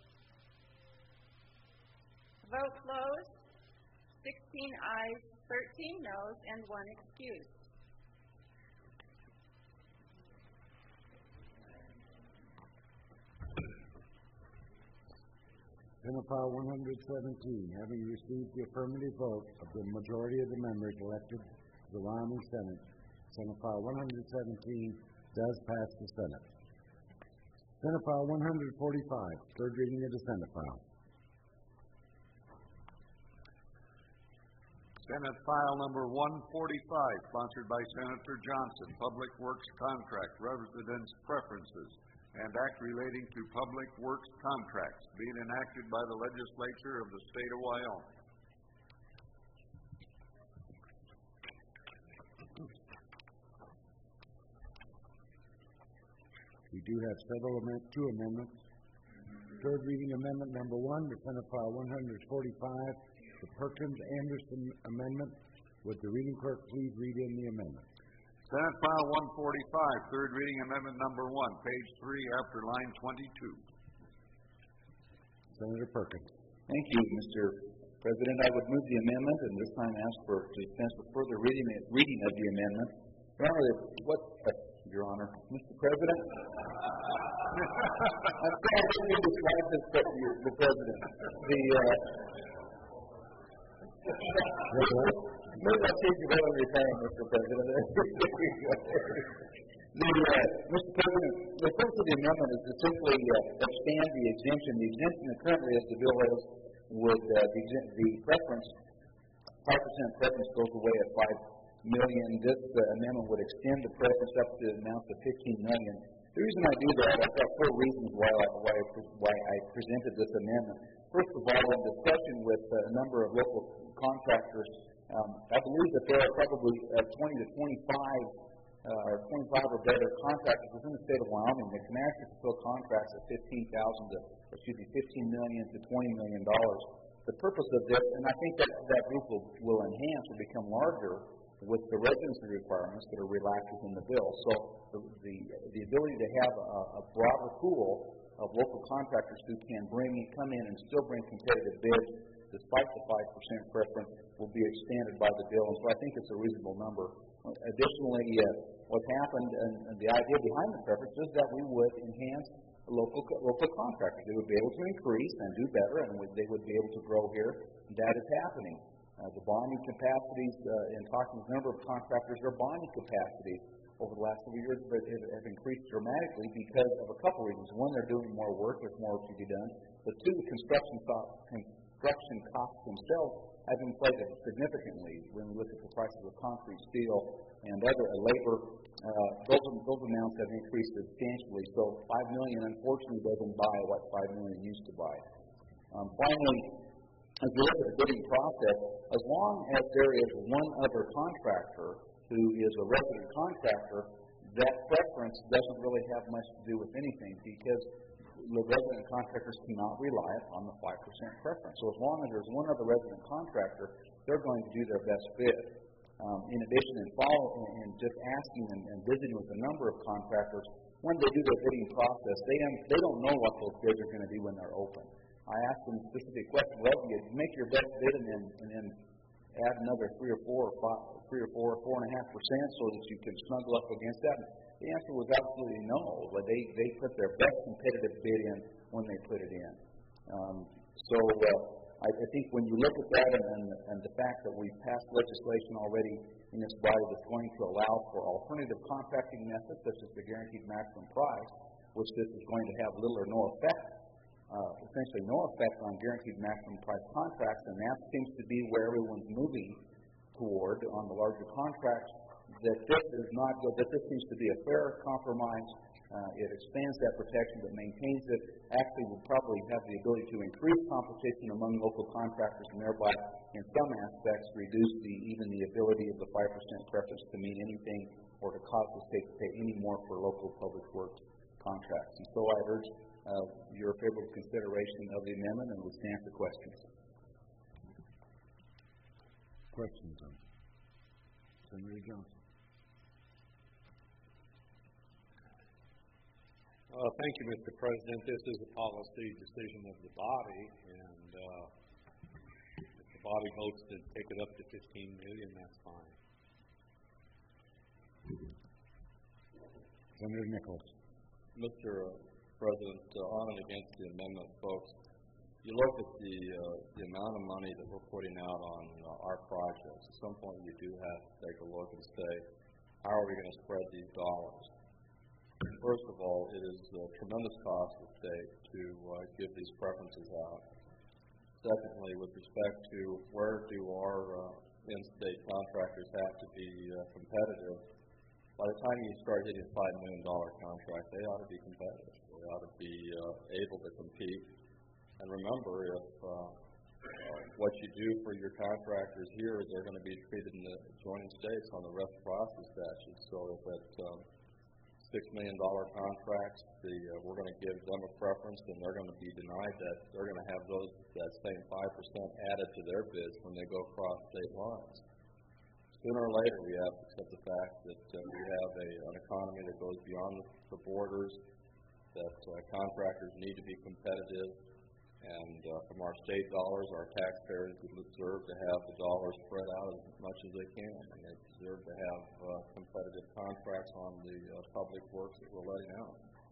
Vote closed. 16 ayes, 13 noes, and 1 excused. Senate File 117, having received the affirmative vote of the majority of the members elected to the Wyoming Senate, Senate File 117 does pass the Senate. Senate File 145, third reading of the Senate File. Senate File number 145, sponsored by Senator Johnson, Public Works Contract, Residence Preferences, and Act relating to public works contracts, being enacted by the legislature of the state of Wyoming. We do have two amendments. Third reading amendment number 1 to Senate File 145, the Perkins-Anderson amendment. Would the reading clerk please read in the amendment? Senate File 145, third reading amendment number 1, page 3 after line 22. Senator Perkins. Thank you, Mr. President. I would move the amendment and this time ask for to dispense with further reading of the amendment. Your Honor, Mr. President, I'm sorry I didn't describe this to the President. Maybe I'll take you right on your time, Mr. President. Mr. President, the purpose of the amendment is to simply expand the exemption. The exemption that currently, as the bill is, would the preference, 5% preference goes away at $5 million. This amendment would extend the preference up to the amount of $15 million. The reason I do that, I've got 4 reasons why I presented this amendment. First of all, in discussion with a number of local contractors, I believe that there are probably 20 to 25 or better contractors within the state of Wyoming that can actually fulfill contracts at $15 million to $20 million. The purpose of this, and I think that group will enhance or become larger, with the residency requirements that are relaxed within the bill. So the ability to have a broader pool of local contractors who can come in and still bring competitive bids despite the 5% preference will be expanded by the bill. And so I think it's a reasonable number. Additionally, what's happened and the idea behind the preference is that we would enhance local contractors. They would be able to increase and do better, and they would be able to grow here. That is happening. The bonding capacities, in talking with a number of contractors, their bonding capacities over the last few years have increased dramatically because of a couple reasons. One, they're doing more work. There's more work to be done. But two, the construction costs themselves have inflated significantly. When we look at the prices of concrete, steel, and other labor, those amounts have increased substantially. So $5 million, unfortunately, doesn't buy what $5 million used to buy. Finally, as we look at the bidding process, as long as there is one other contractor who is a resident contractor, that preference doesn't really have much to do with anything because the resident contractors cannot rely on the 5% preference. So as long as there's one other resident contractor, they're going to do their best bid. In addition, and just asking and visiting with a number of contractors, when they do their bidding process, they don't know what those bids are going to be when they're open. I asked them a specific question: well, do you make your best bid and then add another 3 or 4 or 4.5% so that you can snuggle up against that? The answer was absolutely no. But they put their best competitive bid in when they put it in. I think when you look at that and the fact that we've passed legislation already in this body that's going to allow for alternative contracting methods, such as the guaranteed maximum price, which this is going to have little or no effect, essentially no effect on guaranteed maximum price contracts, and that seems to be where everyone's moving toward on the larger contracts, that this seems to be a fair compromise. It expands that protection but maintains it. Actually, will probably have the ability to increase competition among local contractors and thereby, in some aspects, reduce even the ability of the 5% preference to mean anything or to cause the state to pay any more for local public works contracts. And so I urge your favorable consideration of the amendment and would stand for questions. Questions on Senator Johnson. Thank you, Mr. President. This is a policy decision of the body, and if the body votes to take it up to $15 million, that's fine. Senator Nichols. Mr. President, on and against the amendment, folks, you look at the amount of money that we're putting out on our projects. At some point, you do have to take a look and say, how are we going to spread these dollars? First of all, it is a tremendous cost to the state to give these preferences out. Secondly, with respect to where do our in-state contractors have to be competitive, by the time you start hitting a $5 million contract, they ought to be competitive. They ought to be able to compete. And remember, if what you do for your contractors here is they're going to be treated in the adjoining states on the reciprocity statute. So if at $6 million contracts, we're going to give them a preference, and they're going to be denied that. They're going to have that same 5% added to their bids when they go across state lines. Sooner or later, we have to accept the fact that we have an economy that goes beyond the borders, that contractors need to be competitive, and from our state dollars, our taxpayers deserve to have the dollars spread out as much as they can, and they deserve to have competitive contracts on the public works that we're letting out.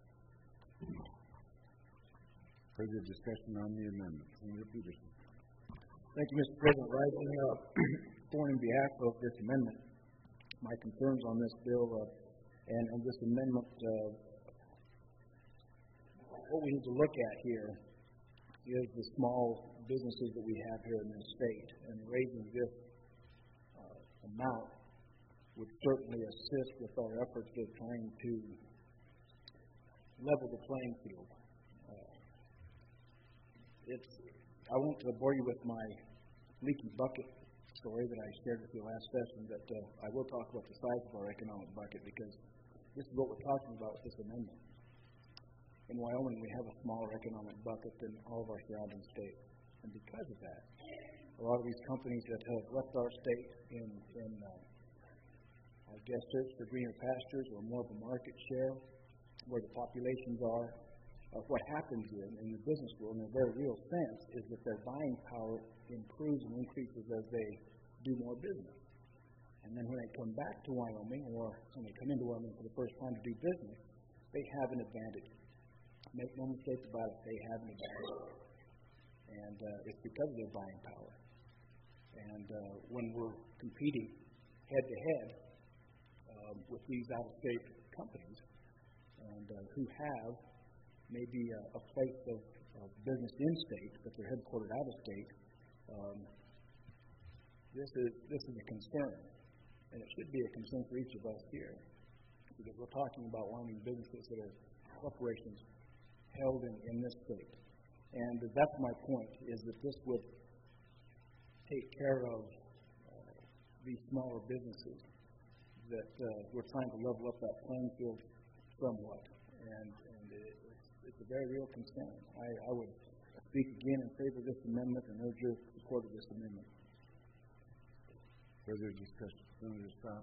Further discussion on the amendment. Senator Peterson. Thank you, Mr. President. Rising in behalf of this amendment, my concerns on this bill and this amendment, what we need to look at here is the small businesses that we have here in this state, and raising this amount would certainly assist with our efforts of trying to level the playing field. I won't bore you with my leaky bucket story that I shared with you last session, but I will talk about the size of our economic bucket, because this is what we're talking about with this amendment. In Wyoming, we have a smaller economic bucket than all of our surrounding states. And because of that, a lot of these companies that have left our state in guest search for greener pastures or more of a market share where the populations are. What happens in the business world, in a very real sense, is that their buying power improves and increases as they do more business. And then when they come back to Wyoming, or when they come into Wyoming for the first time to do business, they have an advantage. Make no mistake about it, they have an advantage. And it's because of their buying power. And when we're competing head-to-head with these out-of-state companies, and who have maybe a place of business in-state, but they're headquartered out-of-state, this is a concern. And it should be a concern for each of us here, because we're talking about Wyoming businesses that are corporations held in this state. And that's my point, is that this would take care of these smaller businesses, that we're trying to level up that playing field somewhat. And it's a very real concern. I would speak again in favor of this amendment and urge your support of this amendment. Further discussion? Senator Stott.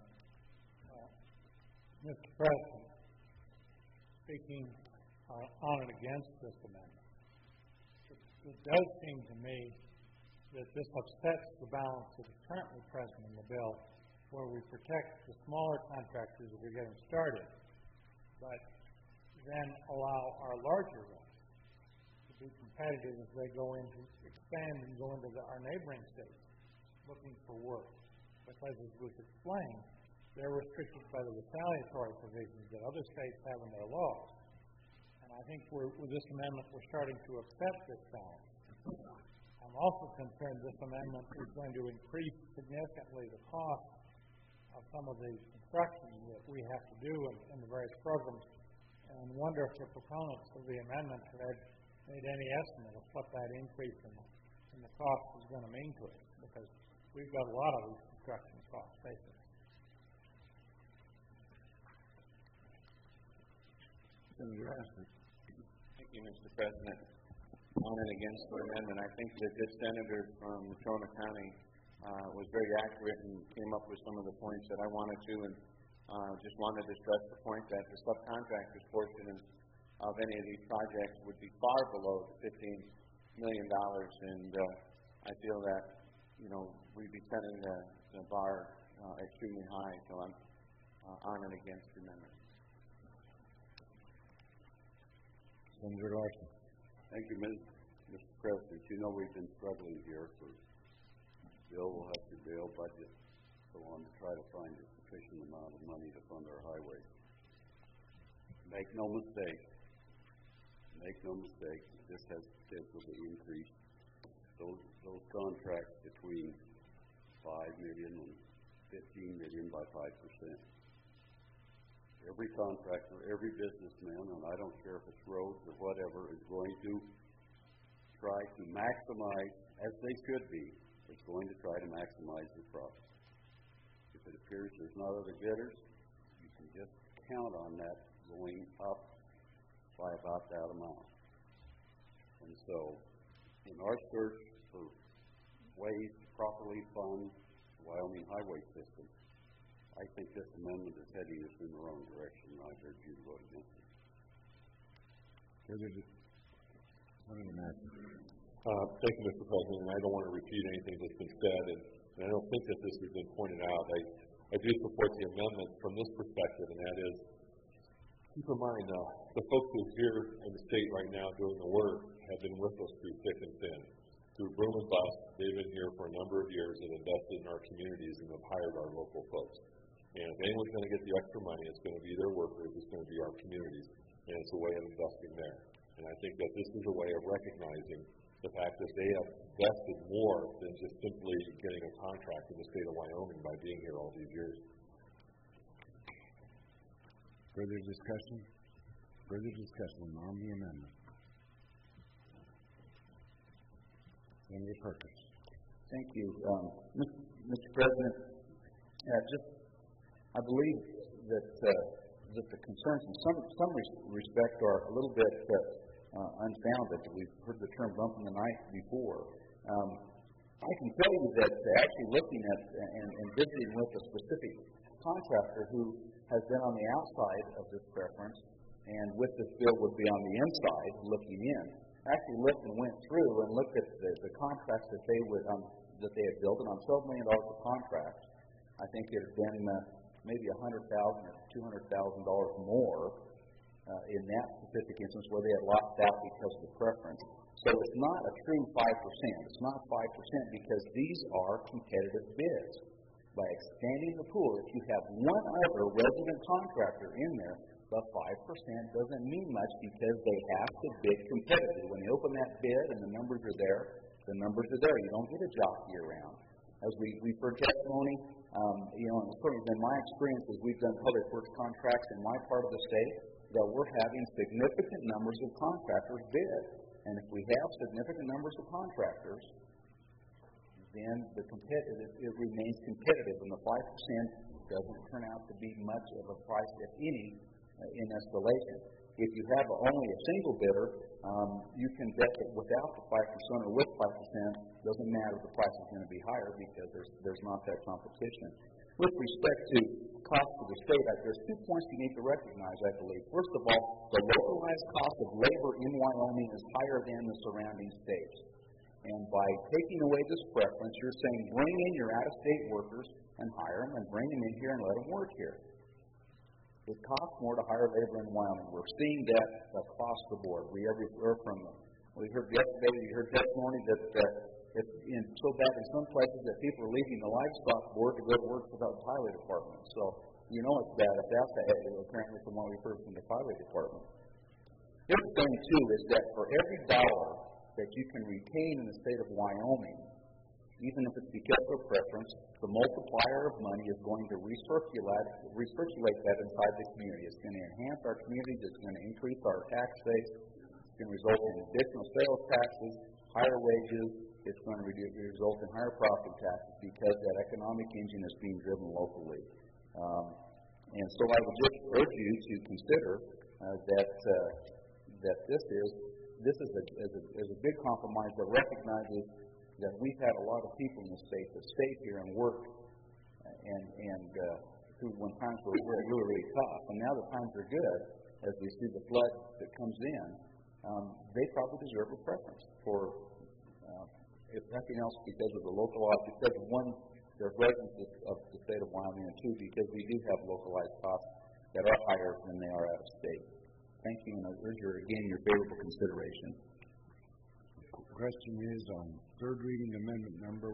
Mr. President, speaking on and against this amendment, it does seem to me that this upsets the balance that is currently present in the bill, where we protect the smaller contractors that are getting started, but then allow our larger ones to be competitive as they go into, expand and go into our neighboring states looking for work. Because, as was explained, they're restricted by the retaliatory provisions that other states have in their laws. And I think with this amendment, we're starting to upset this balance. I'm also concerned this amendment is going to increase significantly the cost of some of the construction that we have to do in the various programs, and wonder if the proponents of the amendment had made any estimate of what that increase in the cost is going to mean to us, because we've got a lot of these construction costs facing us. Senator Astor. Thank you, Mr. President. On and against the amendment, I think the good senator from Natrona County was very accurate and came up with some of the points that I wanted to, and just wanted to stress the point that the subcontractors portion of any of these projects would be far below the $15 million, and I feel that, we'd be setting the bar extremely high, so I'm on and against the amendment. Senator Larson. Thank you, Mr. President. We've been struggling here for bill after bill, budget, so on, to try to find a sufficient amount of money to fund our highways. Make no mistake, this has potential to increase those contracts between $5 million and $15 million by 5%. Every contractor, every businessman, and I don't care if it's roads or whatever, is going to try to maximize, as they should be, is going to try to maximize the profit. If it appears there's not other bidders, you can just count on that going up by about that amount. And so, in our search for ways to properly fund the Wyoming highway system, I think this amendment is heading us in the wrong direction, and I urge you to vote against it. Thank you, Mr. President. And I don't want to repeat anything that's been said, and I don't think that this has been pointed out. I do support the amendment from this perspective, and that is, keep in mind, the folks who are here in the state right now doing the work have been with us through thick and thin. Through boom and bust, they've been here for a number of years and invested in our communities and have hired our local folks. And if anyone's going to get the extra money, it's going to be their workers, it's going to be our communities, and it's a way of investing there. And I think that this is a way of recognizing the fact that they have invested more than just simply getting a contract in the state of Wyoming by being here all these years. Further discussion? Further discussion on the amendment? Senator Perkins. Thank you. Mr. President, I believe that the concerns in some respect are a little bit unfounded. We've heard the term bump in the night before. I can tell you that actually looking at and visiting with a specific contractor who has been on the outside of this preference and with this bill would be on the inside looking in, actually looked and went through and looked at the contracts that they had built, and on $12 million of contracts, I think it had been maybe $100,000 or $200,000 more in that specific instance where they had locked out because of the preference. So it's not a true 5%. It's not 5% because these are competitive bids. By expanding the pool, if you have one other resident contractor in there, the 5% doesn't mean much because they have to bid competitively. When they open that bid and the numbers are there, the numbers are there. You don't get a jockey around. As we've heard testimony, and certainly in my experience as we've done public works contracts in my part of the state, that we're having significant numbers of contractors bid. And if we have significant numbers of contractors, then it remains competitive, and the 5% doesn't turn out to be much of a price, if any, in escalation. If you have only a single bidder, you can bet that without the 5% or with 5%, doesn't matter if the price is going to be higher because there's not that competition. With respect to cost to the state, there's 2 points you need to recognize, I believe. First of all, the localized cost of labor in Wyoming is higher than the surrounding states. And by taking away this preference, you're saying bring in your out-of-state workers and hire them and bring them in here and let them work here. It costs more to hire labor in Wyoming. We're seeing that across the board. We heard yesterday, we heard testimony that it's so bad in some places that people are leaving the livestock board to go to work for the highway department. So you know it's bad if that's apparently from what we've heard from the highway department. The other thing, too, is that for every dollar that you can retain in the state of Wyoming, even if it's because of preference, the multiplier of money is going to recirculate that inside the community. It's going to enhance our communities. It's going to increase our tax base. It's going to result in additional sales taxes, higher wages. It's going to result in higher property taxes because that economic engine is being driven locally. And so I would just urge you to consider that this is a big compromise that recognizes that we've had a lot of people in the state that stayed here and worked and through when times were really, really tough. And now that times are good, as we see the flood that comes in, they probably deserve a preference for, if nothing else, because of the localized, because of one, they're residents of the state of Wyoming, and two, because we do have localized costs that are higher than they are out of state. Thank you, and I urge your favorable consideration. The question is on third reading amendment number.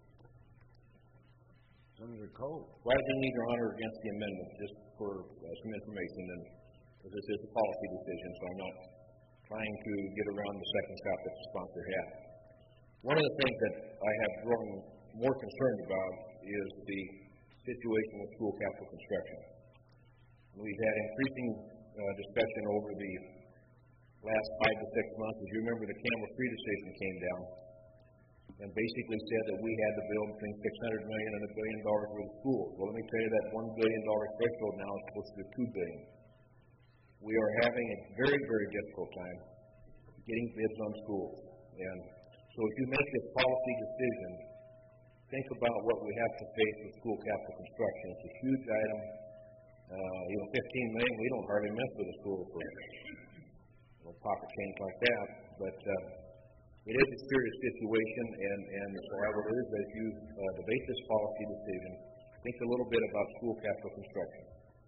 Senator Cole. Rising need your honor against the amendment, just for some information, and this is a policy decision, so I'm not trying to get around the second stop that the sponsor had. One of the things that I have grown more concerned about is the situation with school capital construction. We've had increasing discussion over the last 5 to 6 months. As you remember, the Campbell Street decision came down and basically said that we had to build between $600 million and $1 billion worth of schools. Well, let me tell you, that $1 billion threshold now is closer to $2 billion. We are having a very, very difficult time getting bids on schools. And so if you make this policy decision, think about what we have to face with school capital construction. It's a huge item. $15 million, we don't hardly mess with a school for a pocket change like that. But it is a serious situation, and so I would urge that you debate this policy decision. Think a little bit about school capital construction.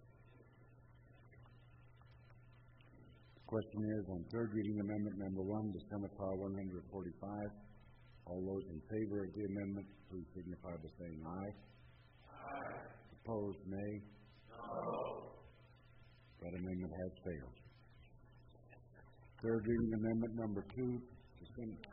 The question is on third reading amendment number 1 to Senate File 145. All those in favor of the amendment, please signify by saying aye. Aye. Opposed, nay. No. That amendment has failed. Third reading amendment number 2 to Senate.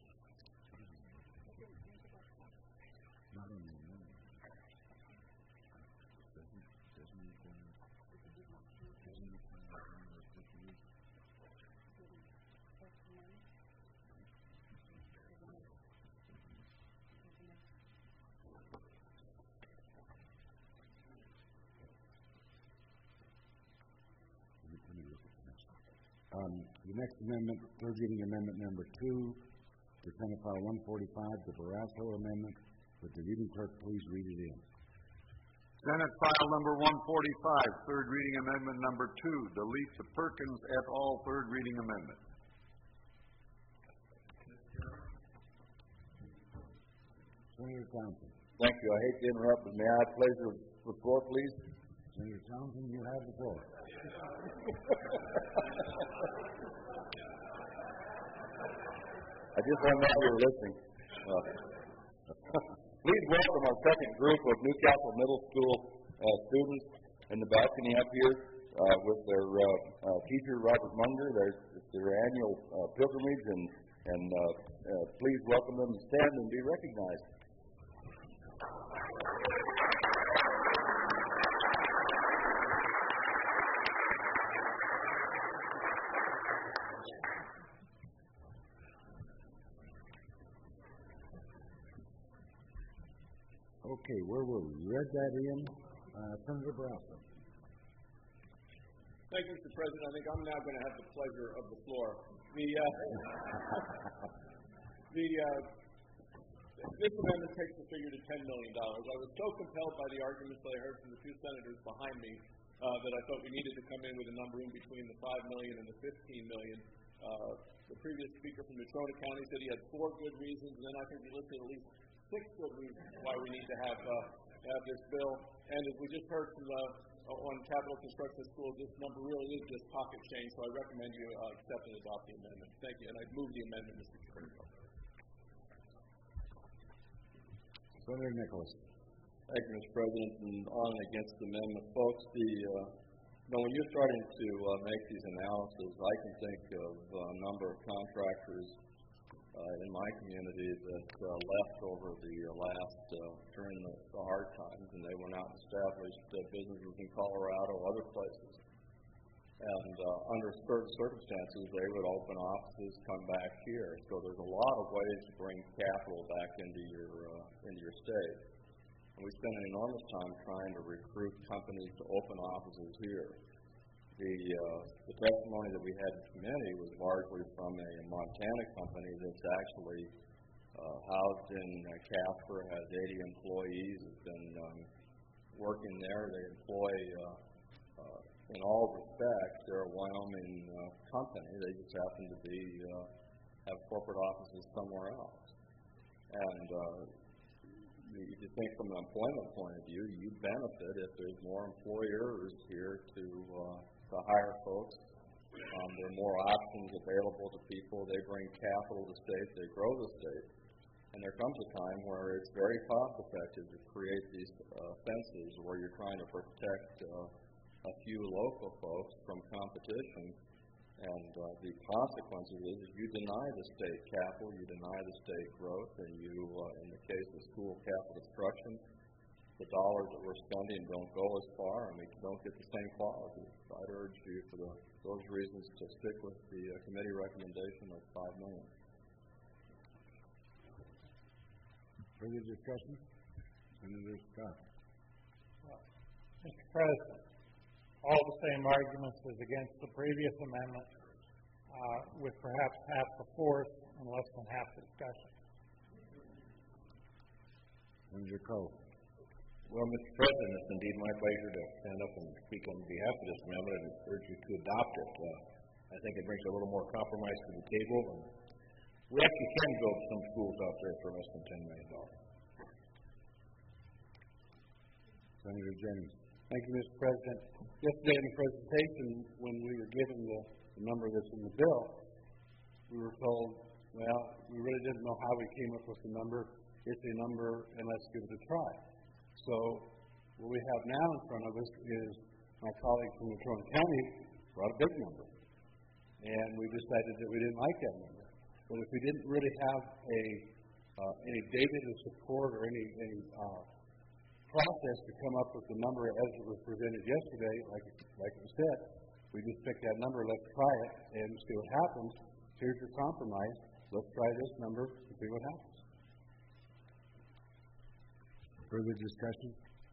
The next amendment, third reading amendment number 2 to Senate File 145, the Barrasso Amendment. Would the reading clerk please read it in? Senate File Number 145, third reading amendment number 2, delete the Perkins et al. Third reading amendment. Senator Townsend. Thank you. I hate to interrupt, but may I have pleasure of the floor, please? Senator Townsend, you have the floor. I just want to know you were listening. Please welcome our second group of Newcastle Middle School students in the balcony up here with their teacher, Robert Munger. It's their annual pilgrimage, and please welcome them to stand and be recognized. Okay, where were we? You read that in. Senator Brasso. Thank you, Mr. President. I think I'm now going to have the pleasure of the floor. This amendment takes the figure to $10 million. I was so compelled by the arguments that I heard from the two senators behind me that I thought we needed to come in with a number in between the $5 million and the $15 million. The previous speaker from Natrona County said he had 4 good reasons, and then I think he listed at least 6 good reasons why we need to have this bill. And as we just heard from on capital construction schools, this number really is just pocket change, so I recommend you accept and adopt the amendment. Thank you. And I move the amendment, Mr. Chairman. Senator Nicholas. Thank you, Mr. President. And on and against the amendment, folks, when you're starting to make these analyses, I can think of a number of contractors in my community that left over the during the hard times, and they went out and established businesses in Colorado, other places. And under certain circumstances, they would open offices, come back here. So there's a lot of ways to bring capital back into your state. And we spend an enormous time trying to recruit companies to open offices here. The testimony that we had in committee was largely from a Montana company that's actually housed in Casper, has 80 employees, has been working there. They employ, in all respects, they're a Wyoming company. They just happen to have corporate offices somewhere else. And if you think from an employment point of view, you benefit if there's more employers here to hire folks. There are more options available to people. They bring capital to the state. They grow the state. And there comes a time where it's very cost effective to create these fences where you're trying to protect a few local folks from competition. And the consequences is you deny the state capital, you deny the state growth, and you, in the case of school capital construction, the dollars that we're spending don't go as far, and we don't get the same quality. So I'd urge you, for those reasons, to stick with the committee recommendation of $5 million. Further discussion? Senator Scott. Mr. President, all the same arguments as against the previous amendment, with perhaps half the force and less than half the discussion. Senator Coe. Well, Mr. President, it's indeed my pleasure to stand up and speak on behalf of this amendment and urge you to adopt it. I think it brings a little more compromise to the table, and we actually can build some schools out there for less than $10 million. Senator Jennings. Thank you, Mr. President. Yesterday in the presentation, when we were given the number that's in the bill, we were told, well, we really didn't know how we came up with the number. It's a number, and let's give it a try. So what we have now in front of us is my colleague from Natrona County brought a big number, and we decided that we didn't like that number. But if we didn't really have any data to support or any process to come up with the number as it was presented yesterday, like we said, we just pick that number, let's try it, and see what happens. Here's your compromise. Let's try this number and see what happens. Further discussion?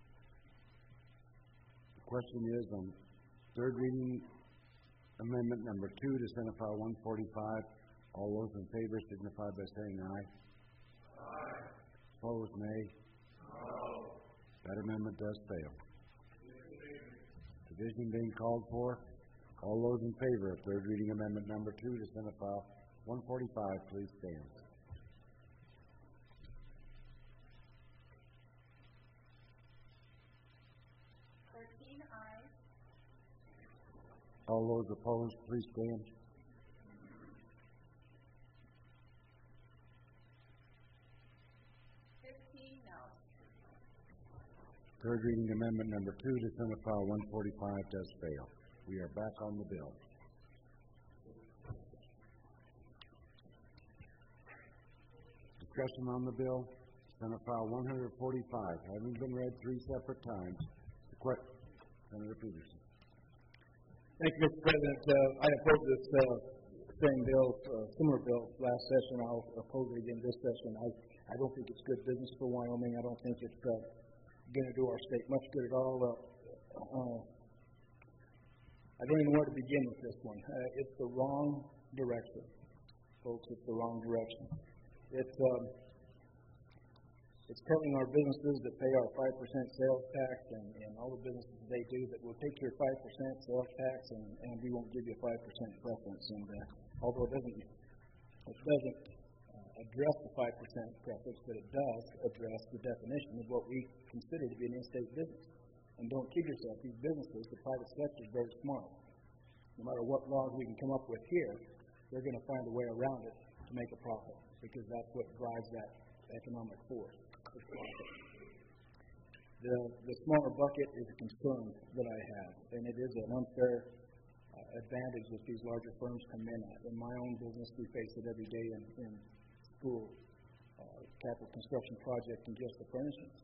The question is on third reading amendment number 2 to Senate File 145. All those in favor signify by saying aye. Aye. Opposed, nay. No. That amendment does fail. Division being called for. All those in favor of third reading amendment number 2 to Senate File 145, please stand. All those opposed, please stand. Third reading amendment number 2 to Senate File 145 does fail. We are back on the bill. Discussion on the bill. Senate File 145, having been read 3 separate times. Senator Peterson. Thank you, Mr. President. I opposed this same bill, similar bill, last session. I'll oppose it again this session. I don't think it's good business for Wyoming. I don't think it's going to do our state much good at all. I don't even know where to begin with this one. It's the wrong direction, folks. It's the wrong direction. It's telling our businesses that pay our 5% sales tax and all the businesses they do that we'll take your 5% sales tax and we won't give you a 5% preference. And although it doesn't address the 5% preference, but it does address the definition of what we consider to be an in-state business. And don't kid yourself, these businesses, the private sector is very smart. No matter what laws we can come up with here, they're going to find a way around it to make a profit because that's what drives that economic force. The smaller bucket is a concern that I have, and it is an unfair advantage that these larger firms come in at. In my own business, we face it every day in school, capital construction project, and just the furnishings.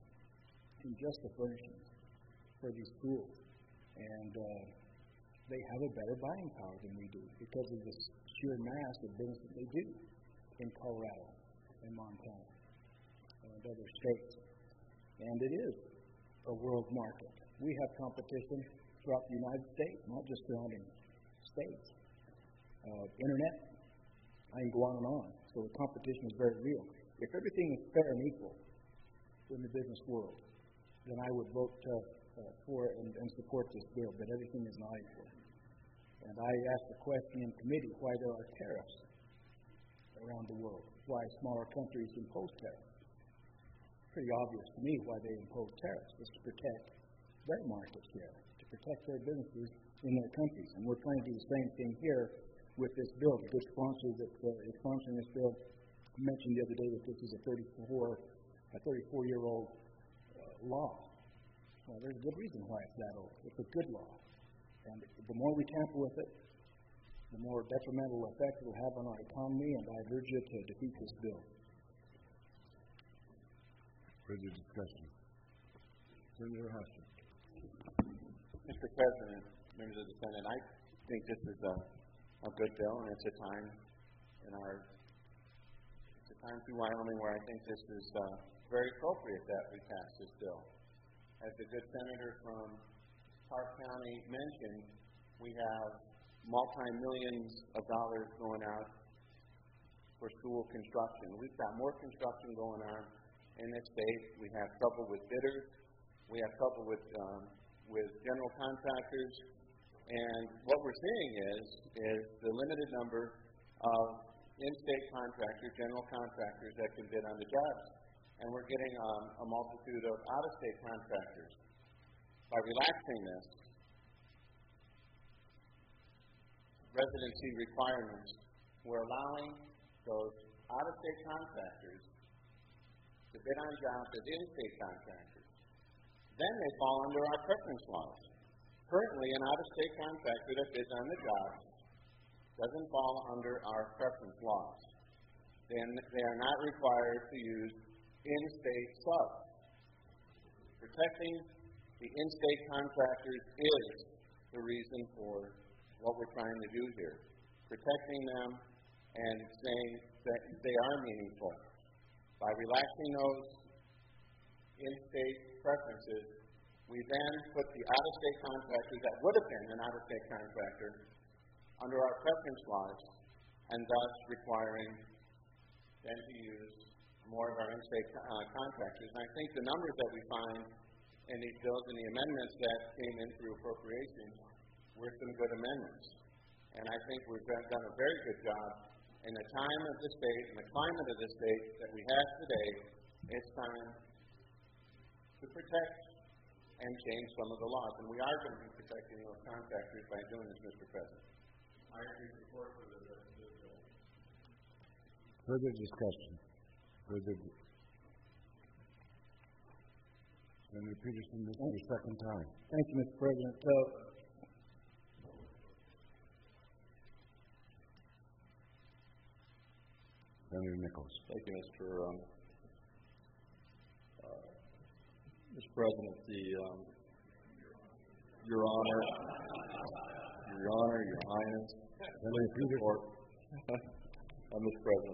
For these schools. And they have a better buying power than we do because of the sheer mass of business that they do in Colorado and Montana and other states. And it is a world market. We have competition throughout the United States, not just surrounding states. Internet, I can go on and on. So the competition is very real. If everything is fair and equal in the business world, then I would vote for and support this bill, but everything is not equal. And I asked the question in committee why there are tariffs around the world, why smaller countries impose tariffs. Pretty obvious to me why they impose tariffs. It's to protect their market share, to protect their businesses in their countries. And we're trying to do the same thing here with this bill. The good sponsor that is sponsoring this bill mentioned the other day that this is a 34-year-old law. Well, there's a good reason why it's that old. It's a good law. And the more we tamper with it, the more detrimental effect it will have on our economy, and I urge you to defeat this bill. Further discussion. Senator Huston. Mr. President, members of the Senate, I think this is a good bill, and it's a time through Wyoming where I think this is very appropriate that we pass this bill. As the good senator from Park County mentioned, we have multi-millions of dollars going out for school construction. We've got more construction going on in this state. We have trouble with bidders. We have trouble with general contractors. And what we're seeing is the limited number of in-state contractors, general contractors that can bid on the jobs. And we're getting a multitude of out-of-state contractors. By relaxing this residency requirements, we're allowing those out-of-state contractors to bid on jobs as in-state contractors. Then they fall under our preference laws. Currently, an out-of-state contractor that bids on the job doesn't fall under our preference laws. Then they are not required to use in-state subs. Protecting the in-state contractors is the reason for what we're trying to do here. Protecting them and saying that they are meaningful. By relaxing those in-state preferences, we then put the out-of-state contractors that would have been an out-of-state contractor under our preference laws, and thus requiring them to use more of our in-state contractors. And I think the numbers that we find and these bills and the amendments that came in through appropriations were some good amendments. And I think we've done a very good job in the time of the state and the climate of the state that we have today. It's time to protect and change some of the laws. And we are going to be protecting those contractors by doing this, Mr. President. I agree support for this bill. Further discussion. Senator Peterson, this is your second time. Thank you, Mr. President. Senator Nichols. Thank you, Mr. President. Your Honor, Your Highness, Senator Peterson. Mr. President,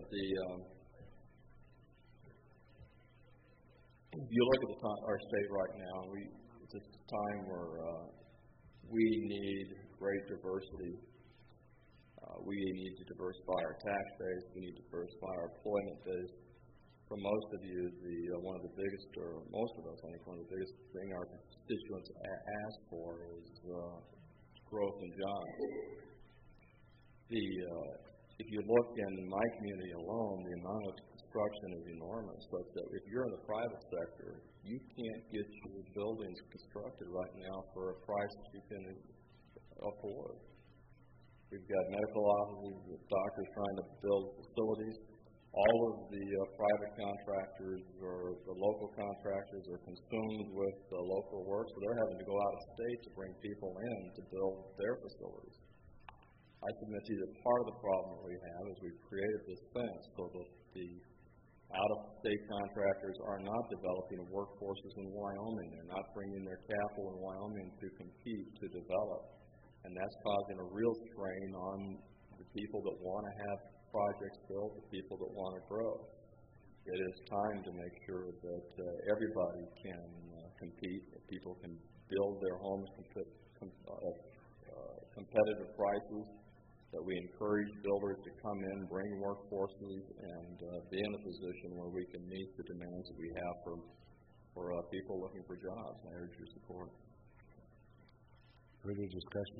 if you look at our state right now, it's a time where we need great diversity. We need to diversify our tax base. We need to diversify our employment base. For most of you, one of the biggest, or most of us, I think, one of the biggest thing our constituents ask for is growth in jobs. If you look in my community alone, the amount of construction is enormous, such that if you're in the private sector, you can't get your buildings constructed right now for a price that you can afford. We've got medical offices, doctors trying to build facilities. All of the private contractors or the local contractors are consumed with the local work, so they're having to go out of state to bring people in to build their facilities. I submit to you that part of the problem that we have is we've created this fence so that the out-of-state contractors are not developing workforces in Wyoming. They're not bringing their capital in Wyoming to compete, to develop. And that's causing a real strain on the people that want to have projects built, the people that want to grow. It is time to make sure that everybody can compete, that people can build their homes competitive prices, that we encourage builders to come in, bring workforces, and be in a position where we can meet the demands that we have for people looking for jobs. I urge your support. Further discussion?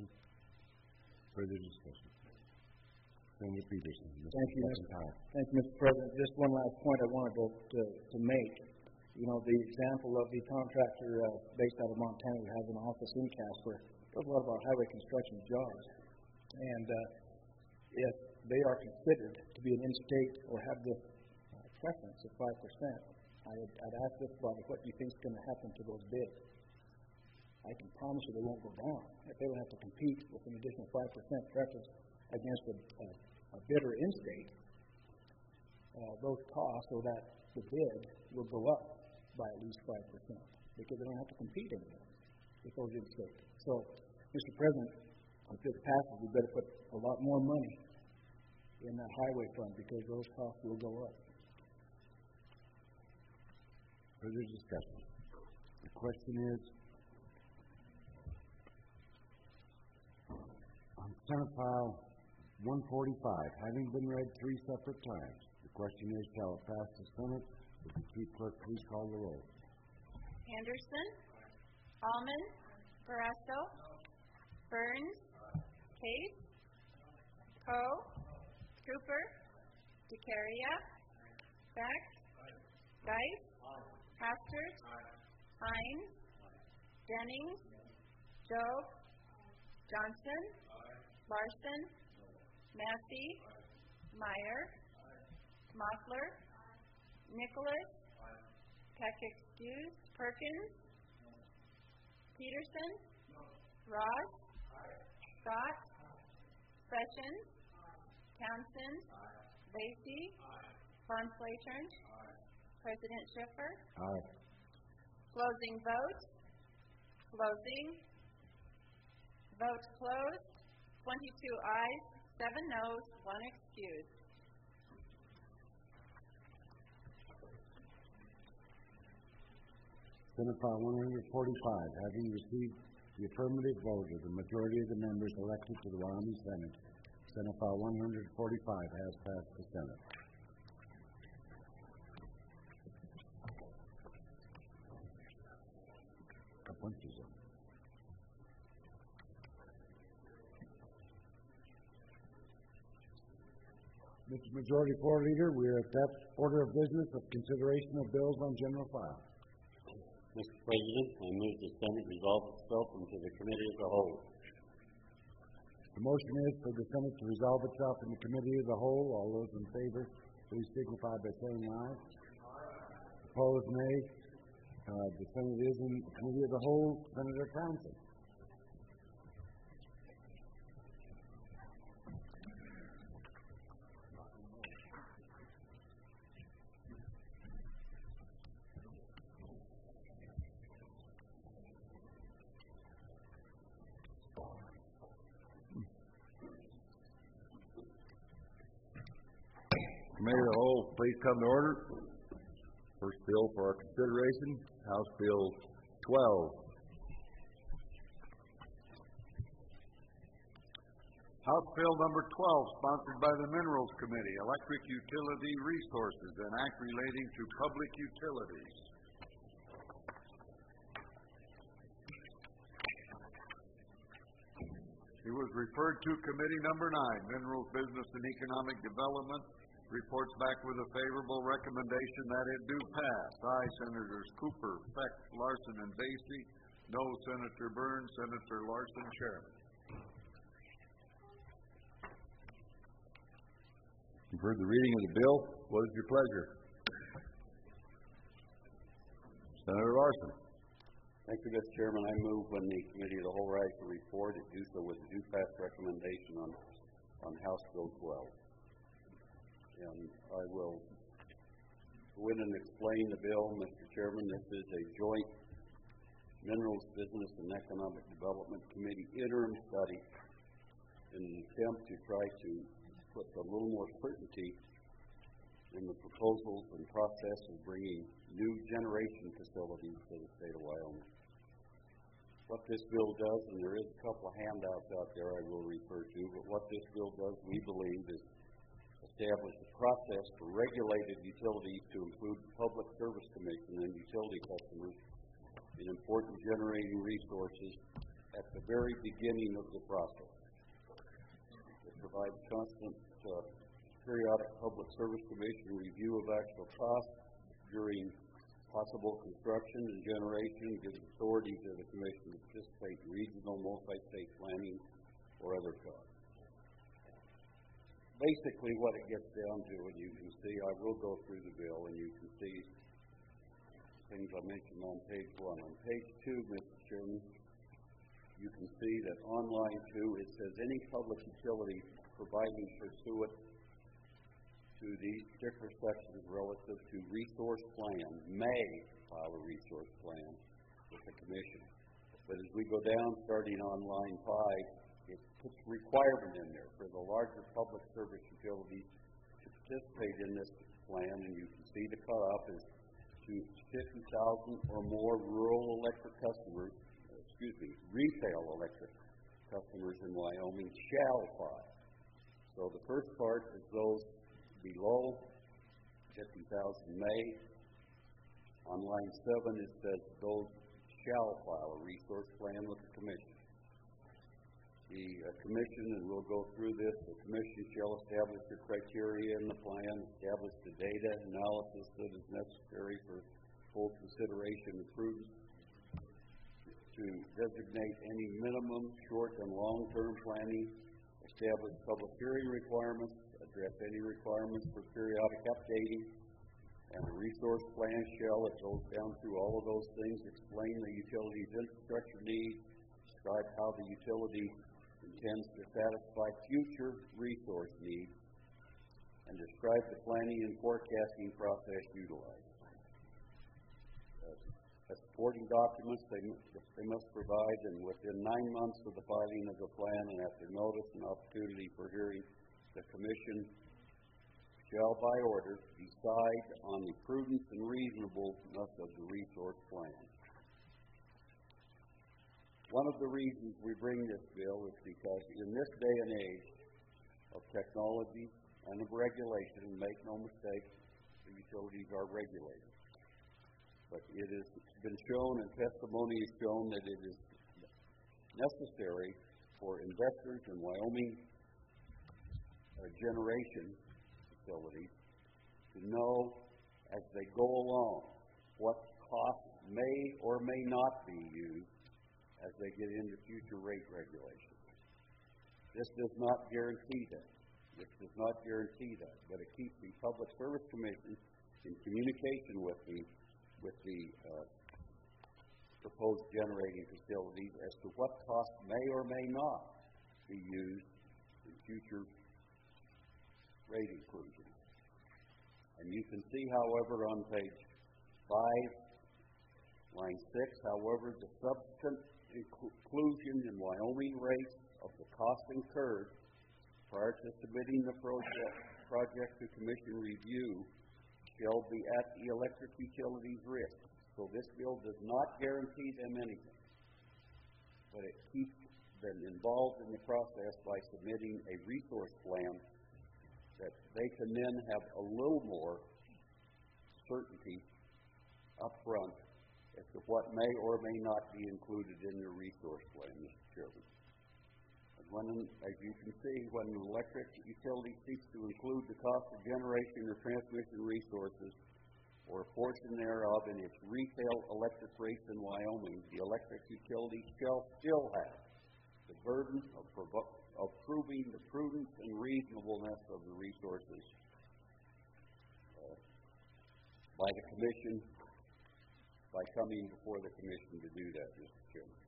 Senator Peterson. Thank you, Mr. President. Just one last point I wanted to make. You know, the example of the contractor based out of Montana who has an office in Casper does a lot of our highway construction jobs. And if they are considered to be an in-state or have the preference of 5%, I'd ask this body what do you think is going to happen to those bids. I can promise you they won't go down. If they don't have to compete with an additional 5% preference against a bidder in-state, those costs or that the bid will go up by at least 5% because they don't have to compete anymore with those in-state. So, Mr. President, if this passes, we better put a lot more money in that highway fund because those costs will go up. Further discussion. The question is, on Senate File 145, having been read 3 separate times, the question is, shall it pass the Senate? Would the Chief Clerk please call the roll? Anderson, Almond, Barrasso, Burns, Case, Coe, Cooper, DeCaria, Beck, Geis, Hastert, Hines, Jennings, Job, Johnson, Larson, Massey, Meyer, Mossler, Nicholas, Peck excused, Perkins, Peterson, Ross, Scott, Sessions, Townsend, Lacey, Von Slatern, President Schiffer. Aye. Closing vote. Vote closed. 22 ayes, 7 noes, 1 excused. Senate File 145, having received the affirmative vote of the majority of the members elected to the Wyoming Senate, Senate File 145 has passed the Senate. punches him. Mr. Majority Floor Leader, we are at that order of business of consideration of bills on general file. Mr. President, I move the Senate resolve itself into the committee as a whole. The motion is for the Senate to resolve itself in the committee as a whole. All those in favor, please signify by saying aye. Opposed, nay. The Senate is in the committee as a whole. Senator Townsend. Committee of the whole, please come to order. First bill for our consideration, House Bill 12. House Bill number 12, sponsored by the Minerals Committee, Electric Utility Resources, an act relating to public utilities. It was referred to Committee number 9, Minerals, Business, and Economic Development. Reports back with a favorable recommendation that it do pass. Aye, Senators Cooper, Peck, Larson, and Basie. No, Senator Burns, Senator Larson, Chairman. You've heard the reading of the bill. What is your pleasure? Senator Larson. Thank you, Mr. Chairman. I move when the committee of the whole rise to report, it do so with a due pass recommendation on House Bill 12. And I will go in and explain the bill, Mr. Chairman. This is a joint Minerals, Business, and Economic Development Committee interim study in an attempt to try to put a little more certainty in the proposals and process of bringing new generation facilities to the state of Wyoming. What this bill does, and there is a couple of handouts out there I will refer to, but what this bill does, we believe, is establish a process for regulated utilities to include the Public Service Commission and utility customers in important generating resources at the very beginning of the process. It provides constant periodic Public Service Commission review of actual costs during possible construction and generation, gives authority to the Commission to participate in regional, multi-state planning or other costs. Basically what it gets down to, and you can see, I will go through the bill, and you can see things I mentioned on page 1. On page 2, Mr. Chairman, you can see that on line 2, it says any public utility providing pursuant to these particular sections relative to resource plans may file a resource plan with the Commission. But as we go down, starting on line 5, it puts a requirement in there for the larger public service utilities to participate in this plan, and you can see the cutoff is to 50,000 or more rural electric customers, retail electric customers in Wyoming shall file. So the first part is those below 50,000 may. On line 7 it says those shall file a resource plan with the Commission. The Commission, and we'll go through this, the Commission shall establish the criteria in the plan, establish the data analysis that is necessary for full consideration and prudence, to designate any minimum, short, and long-term planning, establish public hearing requirements, address any requirements for periodic updating, and the resource plan shall, it goes down through all of those things, explain the utility's infrastructure needs, describe how the utility intends to satisfy future resource needs, and describe the planning and forecasting process utilized. Supporting documents they must provide, and within 9 months of the filing of the plan and after notice and opportunity for hearing, the Commission shall by order decide on the prudence and reasonableness of the resource plan. One of the reasons we bring this bill is because in this day and age of technology and of regulation, and make no mistake, the utilities are regulated. But it has been shown, and testimony has shown, that it is necessary for investors in Wyoming generation facilities to know as they go along what costs may or may not be used as they get into future rate regulations. This does not guarantee that. This does not guarantee that, but it keeps the Public Service Commission in communication with the proposed generating facilities as to what costs may or may not be used in future rate inclusions. And you can see, however, on page 5, line 6, however, the subsequent inclusion in Wyoming rates of the cost incurred prior to submitting the project to Commission review shall be at the electric utility's risk. So this bill does not guarantee them anything, but it keeps them involved in the process by submitting a resource plan that they can then have a little more certainty up front as to what may or may not be included in their resource plan, Mr. Chairman. As you can see, when an electric utility seeks to include the cost of generation or transmission resources or a portion thereof in its retail electric rates in Wyoming, the electric utility shall still have the burden of proving the prudence and reasonableness of the resources by the Commission, by coming before the Commission to do that, Mr. Chairman.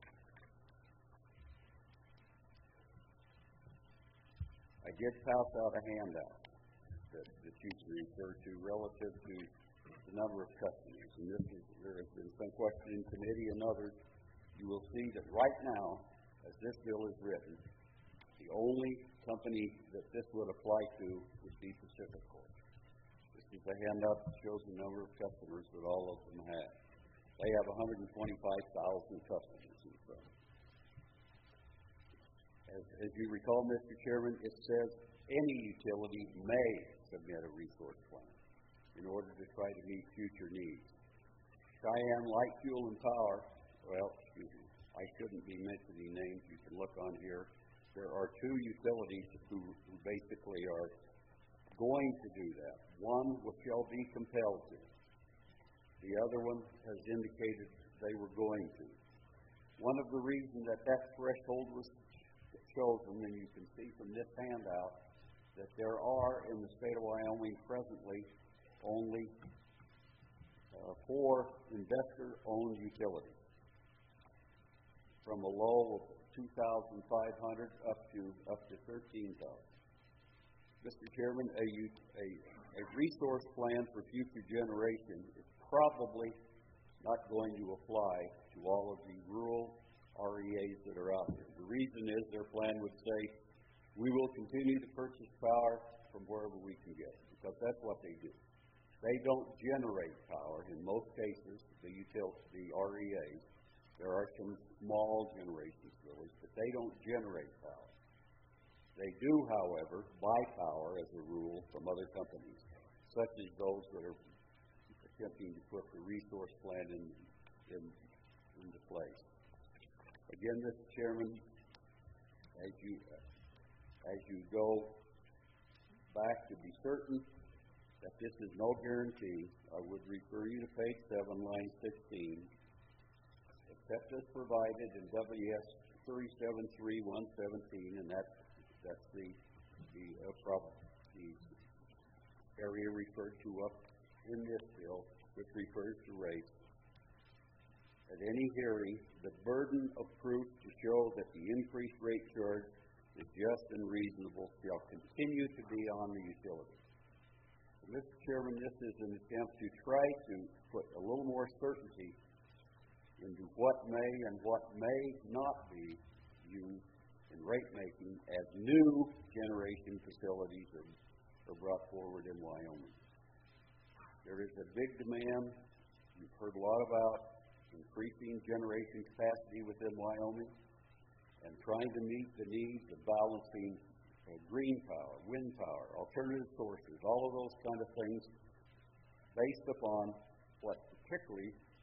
I did pass out a handout that you can refer to relative to the number of customers, and there has been some question in committee and others. You will see that right now, as this bill is written, the only company that this would apply to would be PacifiCorp. This is a handout that shows the number of customers that all of them have. They have 125,000 customers. And so, as you recall, Mr. Chairman, it says any utility may submit a resource plan in order to try to meet future needs. Cheyenne Light, Fuel, and Power, well, excuse me, I shouldn't be mentioning names. You can look on here. There are two utilities who basically are going to do that. One shall be compelled to. The other one has indicated they were going to. One of the reasons that threshold was chosen, and you can see from this handout, that there are in the state of Wyoming presently only 4 investor-owned utilities, from a low of 2,500 up to 13,000. Mr. Chairman, a resource plan for future generation is probably not going to apply to all of the rural REAs that are out there. The reason is their plan would say, we will continue to purchase power from wherever we can get it, because that's what they do. They don't generate power in most cases, the REAs. There are some small generation facilities, but they don't generate power. They do, however, buy power as a rule from other companies, such as those that are attempting to put the resource plan into place. Again, Mr. Chairman, as you go back to be certain that this is no guarantee, I would refer you to page 7, line 16. Except as provided in WS 37.3.117, and that's the area referred to up in this bill, which refers to rates. At any hearing, the burden of proof to show that the increased rate charge is just and reasonable shall continue to be on the utility. Mr. Chairman, this is an attempt to try to put a little more certainty into what may and what may not be used in rate making as new generation facilities are brought forward in Wyoming. There is a big demand. You've heard a lot about increasing generation capacity within Wyoming and trying to meet the needs of balancing green power, wind power, alternative sources, all of those kind of things based upon what particularly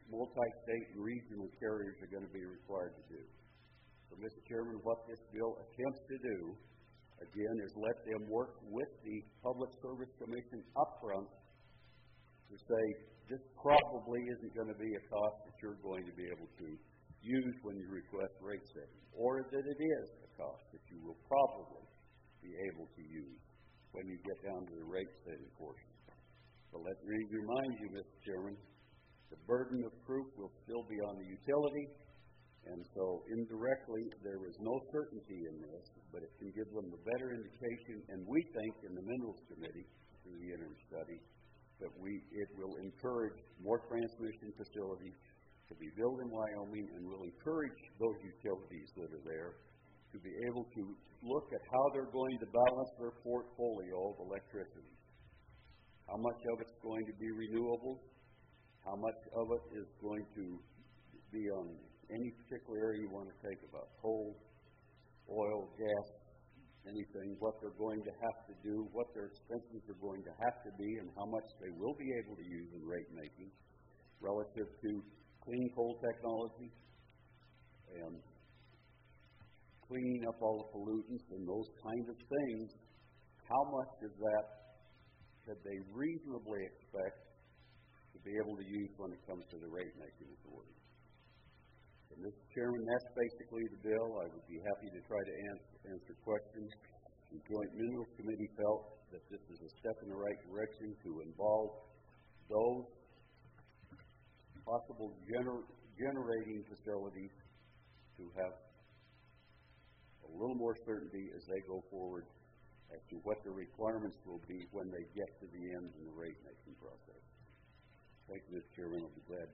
multi-state and regional carriers are going to be required to do. So, Mr. Chairman, what this bill attempts to do, again, is let them work with the Public Service Commission upfront to say, this probably isn't going to be a cost that you're going to be able to use when you request rate setting, or that it is a cost that you will probably be able to use when you get down to the rate setting portion. But let me remind you, Mr. Chairman, the burden of proof will still be on the utility, and so indirectly there is no certainty in this, but it can give them a better indication, and we think in the Minerals Committee, through the interim study, that it will encourage more transmission facilities to be built in Wyoming, and will encourage those utilities that are there to be able to look at how they're going to balance their portfolio of electricity. How much of it's going to be renewables? How much of it is going to be on any particular area you want to take about coal, oil, gas, anything, what they're going to have to do, what their expenses are going to have to be, and how much they will be able to use in rate making relative to clean coal technology and cleaning up all the pollutants and those kinds of things. How much of that could they reasonably expect to be able to use when it comes to the rate making authority? And Mr. Chairman, that's basically the bill. I would be happy to try to answer questions. The Joint Minerals Committee felt that this is a step in the right direction to involve those possible generating facilities to have a little more certainty as they go forward as to what the requirements will be when they get to the end in the rate-making process. Thank you, Mr. Chairman. I'll be glad.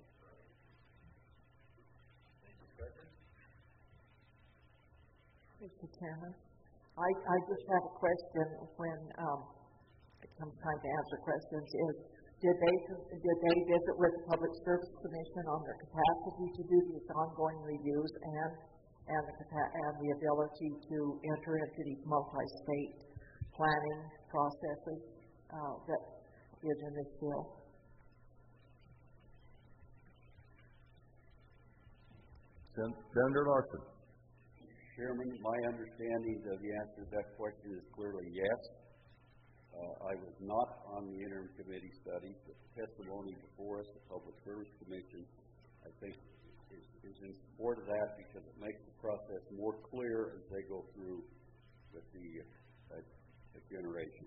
Mr. Chairman, I just have a question when it comes time to answer questions. Did they visit with the Public Service Commission on their capacity to do these ongoing reviews and the ability to enter into these multi-state planning processes that is in this bill? Senator Larson. Chairman, my understanding of the answer to that question is clearly yes. I was not on the interim committee study, but the testimony before us, the Public Service Commission, I think is in support of that because it makes the process more clear as they go through with the generation.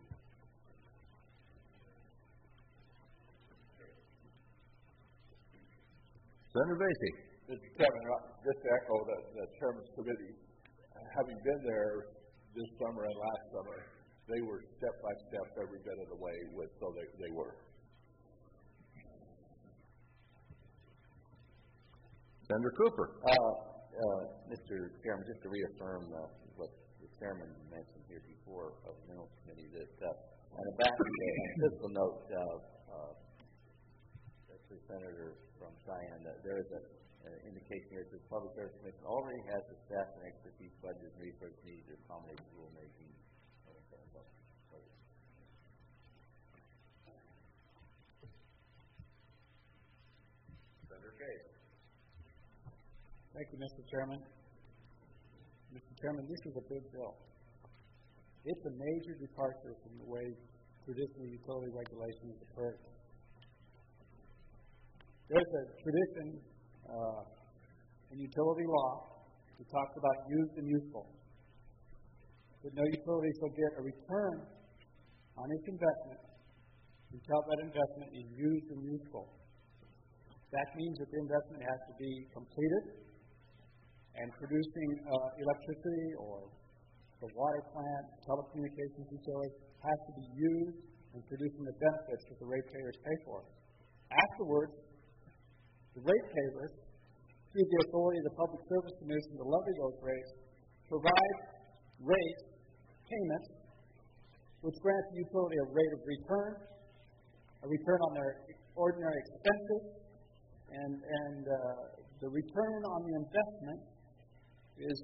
Senator Vasey. Mr. Chairman, just to echo the Chairman's committee, having been there this summer and last summer, they were step by step every bit of the way with, so they were. Senator Cooper. Mr. Chairman, just to reaffirm what the Chairman mentioned here before of the Minerals Committee, that on the back of the fiscal note, to the Senator from Cheyenne, there is an indication here that the Public Service Commission already has the staff and expertise, budget, and resources needed to accommodate the rulemaking. Senator Case. Thank you, Mr. Chairman. Mr. Chairman, this is a big bill. It's a major departure from the way traditional utility regulation is occurred. There's a tradition in utility law that talks about used and useful. That no utility shall get a return on its investment until that investment is used and useful. That means that the investment has to be completed and producing electricity, or the water plant, telecommunications utility, has to be used and producing the benefits that the ratepayers pay for. Afterwards, the ratepayers, through the authority of the Public Service Commission to levy those rates, provide rate payments which grant the utility a rate of return, a return on their ordinary expenses, and the return on the investment is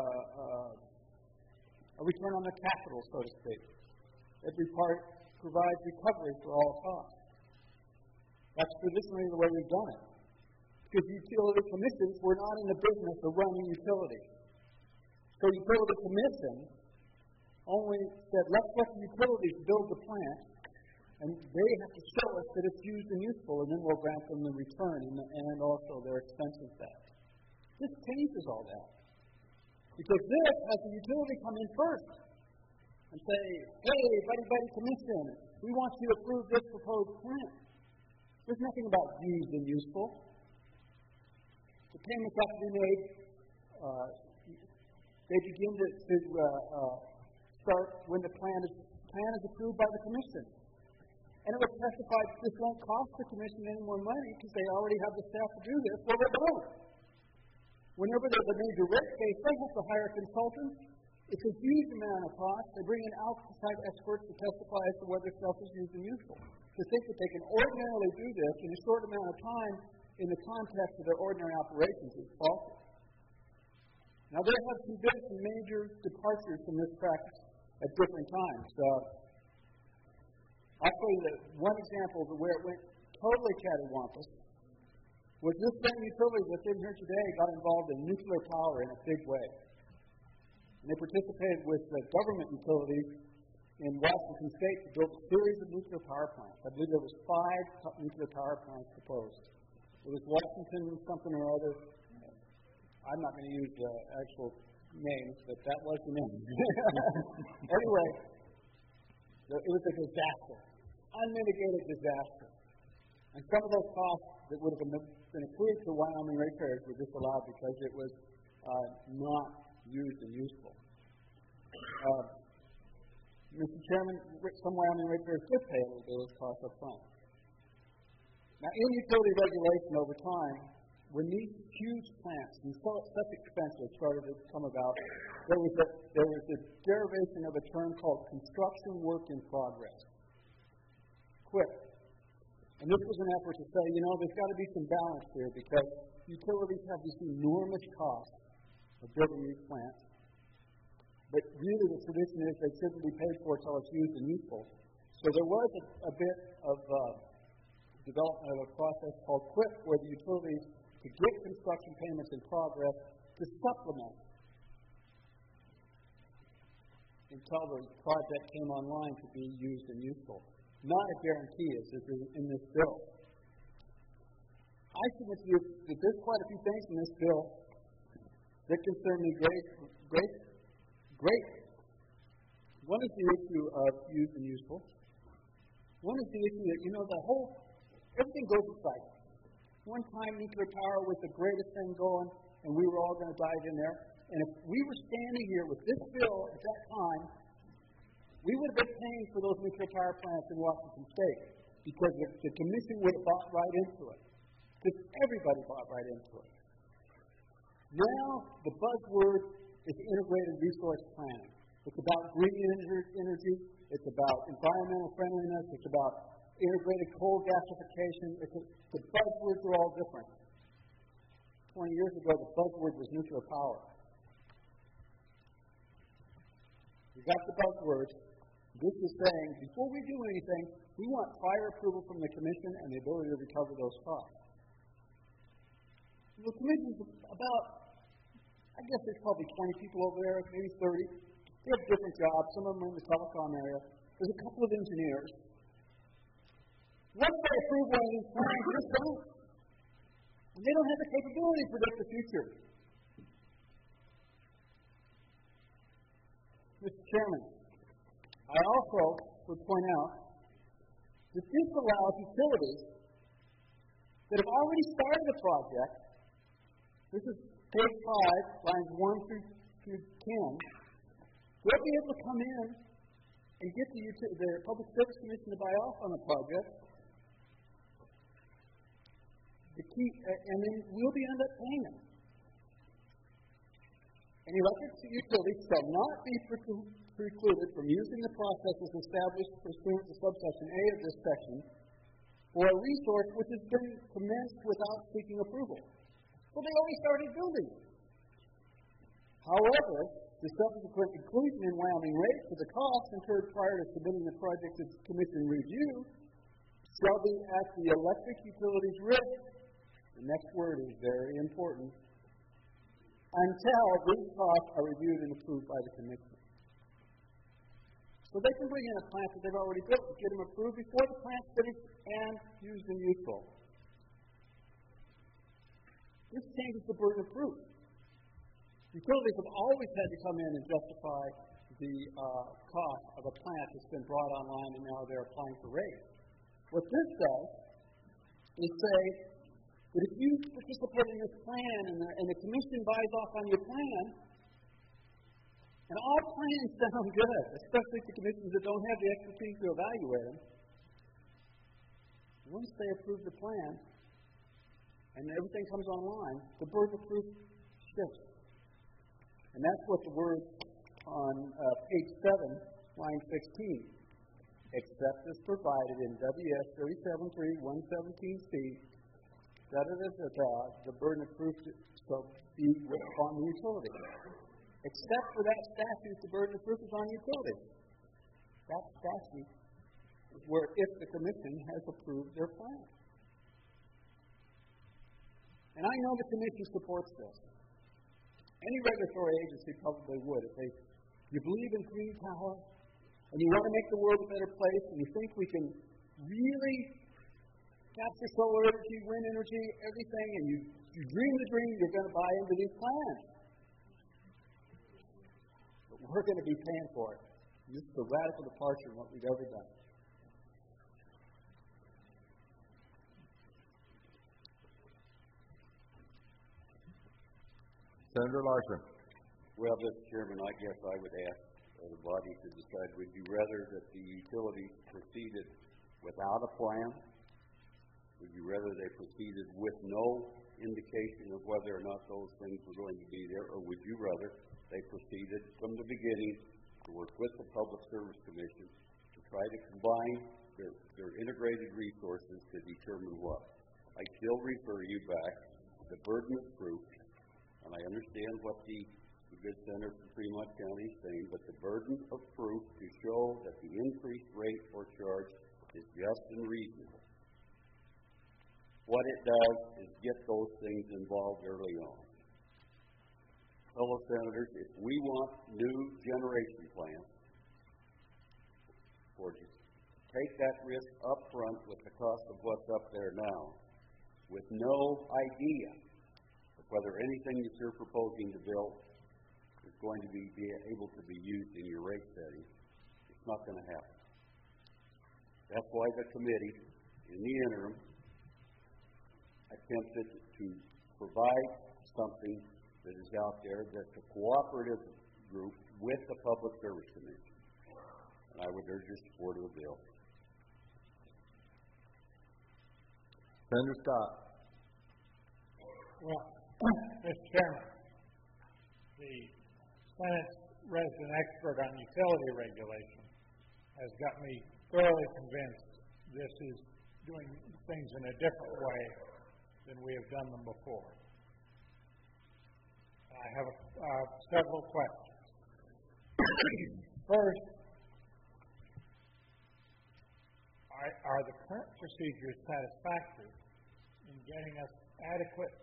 a return on the capital, so to speak. Every part provides recovery for all costs. That's traditionally the way we've done it. because utility commissions were not in the business of running utilities. So utility commission only said, let's let the utilities build the plant, and they have to show us that it's used and useful, and then we'll grant them the return and also their expenses back. This changes all that. Because this has the utility come in first and say, hey, buddy commission, we want you to approve this proposed plant. There's nothing about used and useful. The payments have to be made. They begin to start when the plan is approved by the commission. And it was testified that this won't cost the commission any more money because they already have the staff to do this. Well, they don't. Whenever there's a major rate case, they have to hire consultants. It's a huge amount of cost. They bring in outside experts to testify as to whether stuff is used and useful. To think that they can ordinarily do this in a short amount of time in the context of their ordinary operations is false. Now, there have been some major departures from this practice at different times. I'll tell you that one example of where it went totally cattywampus was this same utility that's in here today got involved in nuclear power in a big way. And they participated with the government utilities in Washington State to build a series of nuclear power plants. I believe there was 5 nuclear power plants proposed. It was Washington something or other. I'm not going to use the actual names, but that was the name. Anyway, it was a disaster, unmitigated disaster. And some of those costs that would have been accrued to Wyoming ratepayers were disallowed because it was not used and useful. Mr. Chairman, some Wyoming ratepayers did pay a little bit of those costs up front. Now, in utility regulation over time, when these huge plants and such expenses started to come about, there was a derivation of a term called construction work in progress. QWIP. And this was an effort to say, there's got to be some balance here because utilities have this enormous cost of building these plants. But really the tradition is they shouldn't be paid for until it's used and useful. So there was a bit of development of a process called QWIP where the utilities could get construction payments in progress to supplement until the project came online to be used and useful. Not a guarantee as is in this bill. I submit to you that there's quite a few things in this bill that concern me great. One is the issue of used and useful. One is the issue that, everything goes in cycles. One time nuclear power was the greatest thing going, and we were all going to dive in there. And if we were standing here with this bill at that time, we would have been paying for those nuclear power plants in Washington State because the commission would have bought right into it. Because everybody bought right into it. Now, the buzzword is integrated resource planning. It's about green energy. It's about environmental friendliness. It's about integrated coal gasification. The buzzwords are all different. 20 years ago, the buzzword was nuclear power. We got the buzzwords. This is saying, before we do anything, we want prior approval from the commission and the ability to recover those costs. The commission's about, I guess there's probably 20 people over there, maybe 30. They have different jobs. Some of them are in the telecom area. There's a couple of engineers. Once they approve one of these plans, they don't. And they don't have the capability to predict the future. Mr. Chairman, I also would point out that this allows utilities that have already started a project. This is page 5, lines 1 through 10. They'll be able to come in and get the Public Service Commission to buy off on the project. And then we'll end up paying them. And electric utilities shall not be precluded from using the processes established pursuant to subsection A of this section for a resource which has been commenced without seeking approval. Well, they already started building it. However, the subsequent inclusion in Wyoming rates of the costs incurred prior to submitting the project to commission review shall be at the electric utility's risk the next word is very important, until these costs are reviewed and approved by the Commission. So they can bring in a plant that they've already built and get them approved before the plant's finished and used and useful. This changes the burden of proof. Utilities have always had to come in and justify the cost of a plant that's been brought online and now they're applying for rates. What this does is say that if you participate in this plan and the Commission buys off on your plan, and all plans sound good, especially to commissions that don't have the expertise to evaluate them, once they approve the plan and everything comes online, the burden of proof shifts. And that's what the word on page 7, line 16, except as provided in WS 37.3.117C, the burden of proof shall be on the utility. Except for that statute, the burden of proof is on the utility. That statute is where if the Commission has approved their plan. And I know the Commission supports this. Any regulatory agency probably would. If you believe in green power, and you want to make the world a better place, and you think we can really capture solar energy, wind energy, everything, and you dream the dream, you're going to buy into these plans. But we're going to be paying for it. And this is a radical departure from what we've ever done. Senator Larson. Well, Mr. Chairman, I guess I would ask the body to decide, would you rather that the utility proceeded without a plan? Would you rather they proceeded with no indication of whether or not those things were going to be there? Or would you rather they proceeded from the beginning to work with the Public Service Commission to try to combine their integrated resources to determine what? I still refer you back to the burden of proof, and I understand what the good senator from Fremont County is saying, but the burden of proof to show that the increased rate or charge is just and reasonable. What it does is get those things involved early on. Fellow senators, if we want new generation plants, or to take that risk up front with the cost of what's up there now, with no idea of whether anything that you're proposing to build is going to be able to be used in your rate setting, it's not going to happen. That's why the committee, in the interim, attempted to provide something that is out there that's a cooperative group with the Public Service Commission. And I would urge your support of the bill. Senator Scott. Well, Mr. Chairman, the Senate's resident expert on utility regulation has got me thoroughly convinced this is doing things in a different way than we have done them before. I have several questions. First, are the current procedures satisfactory in getting us adequate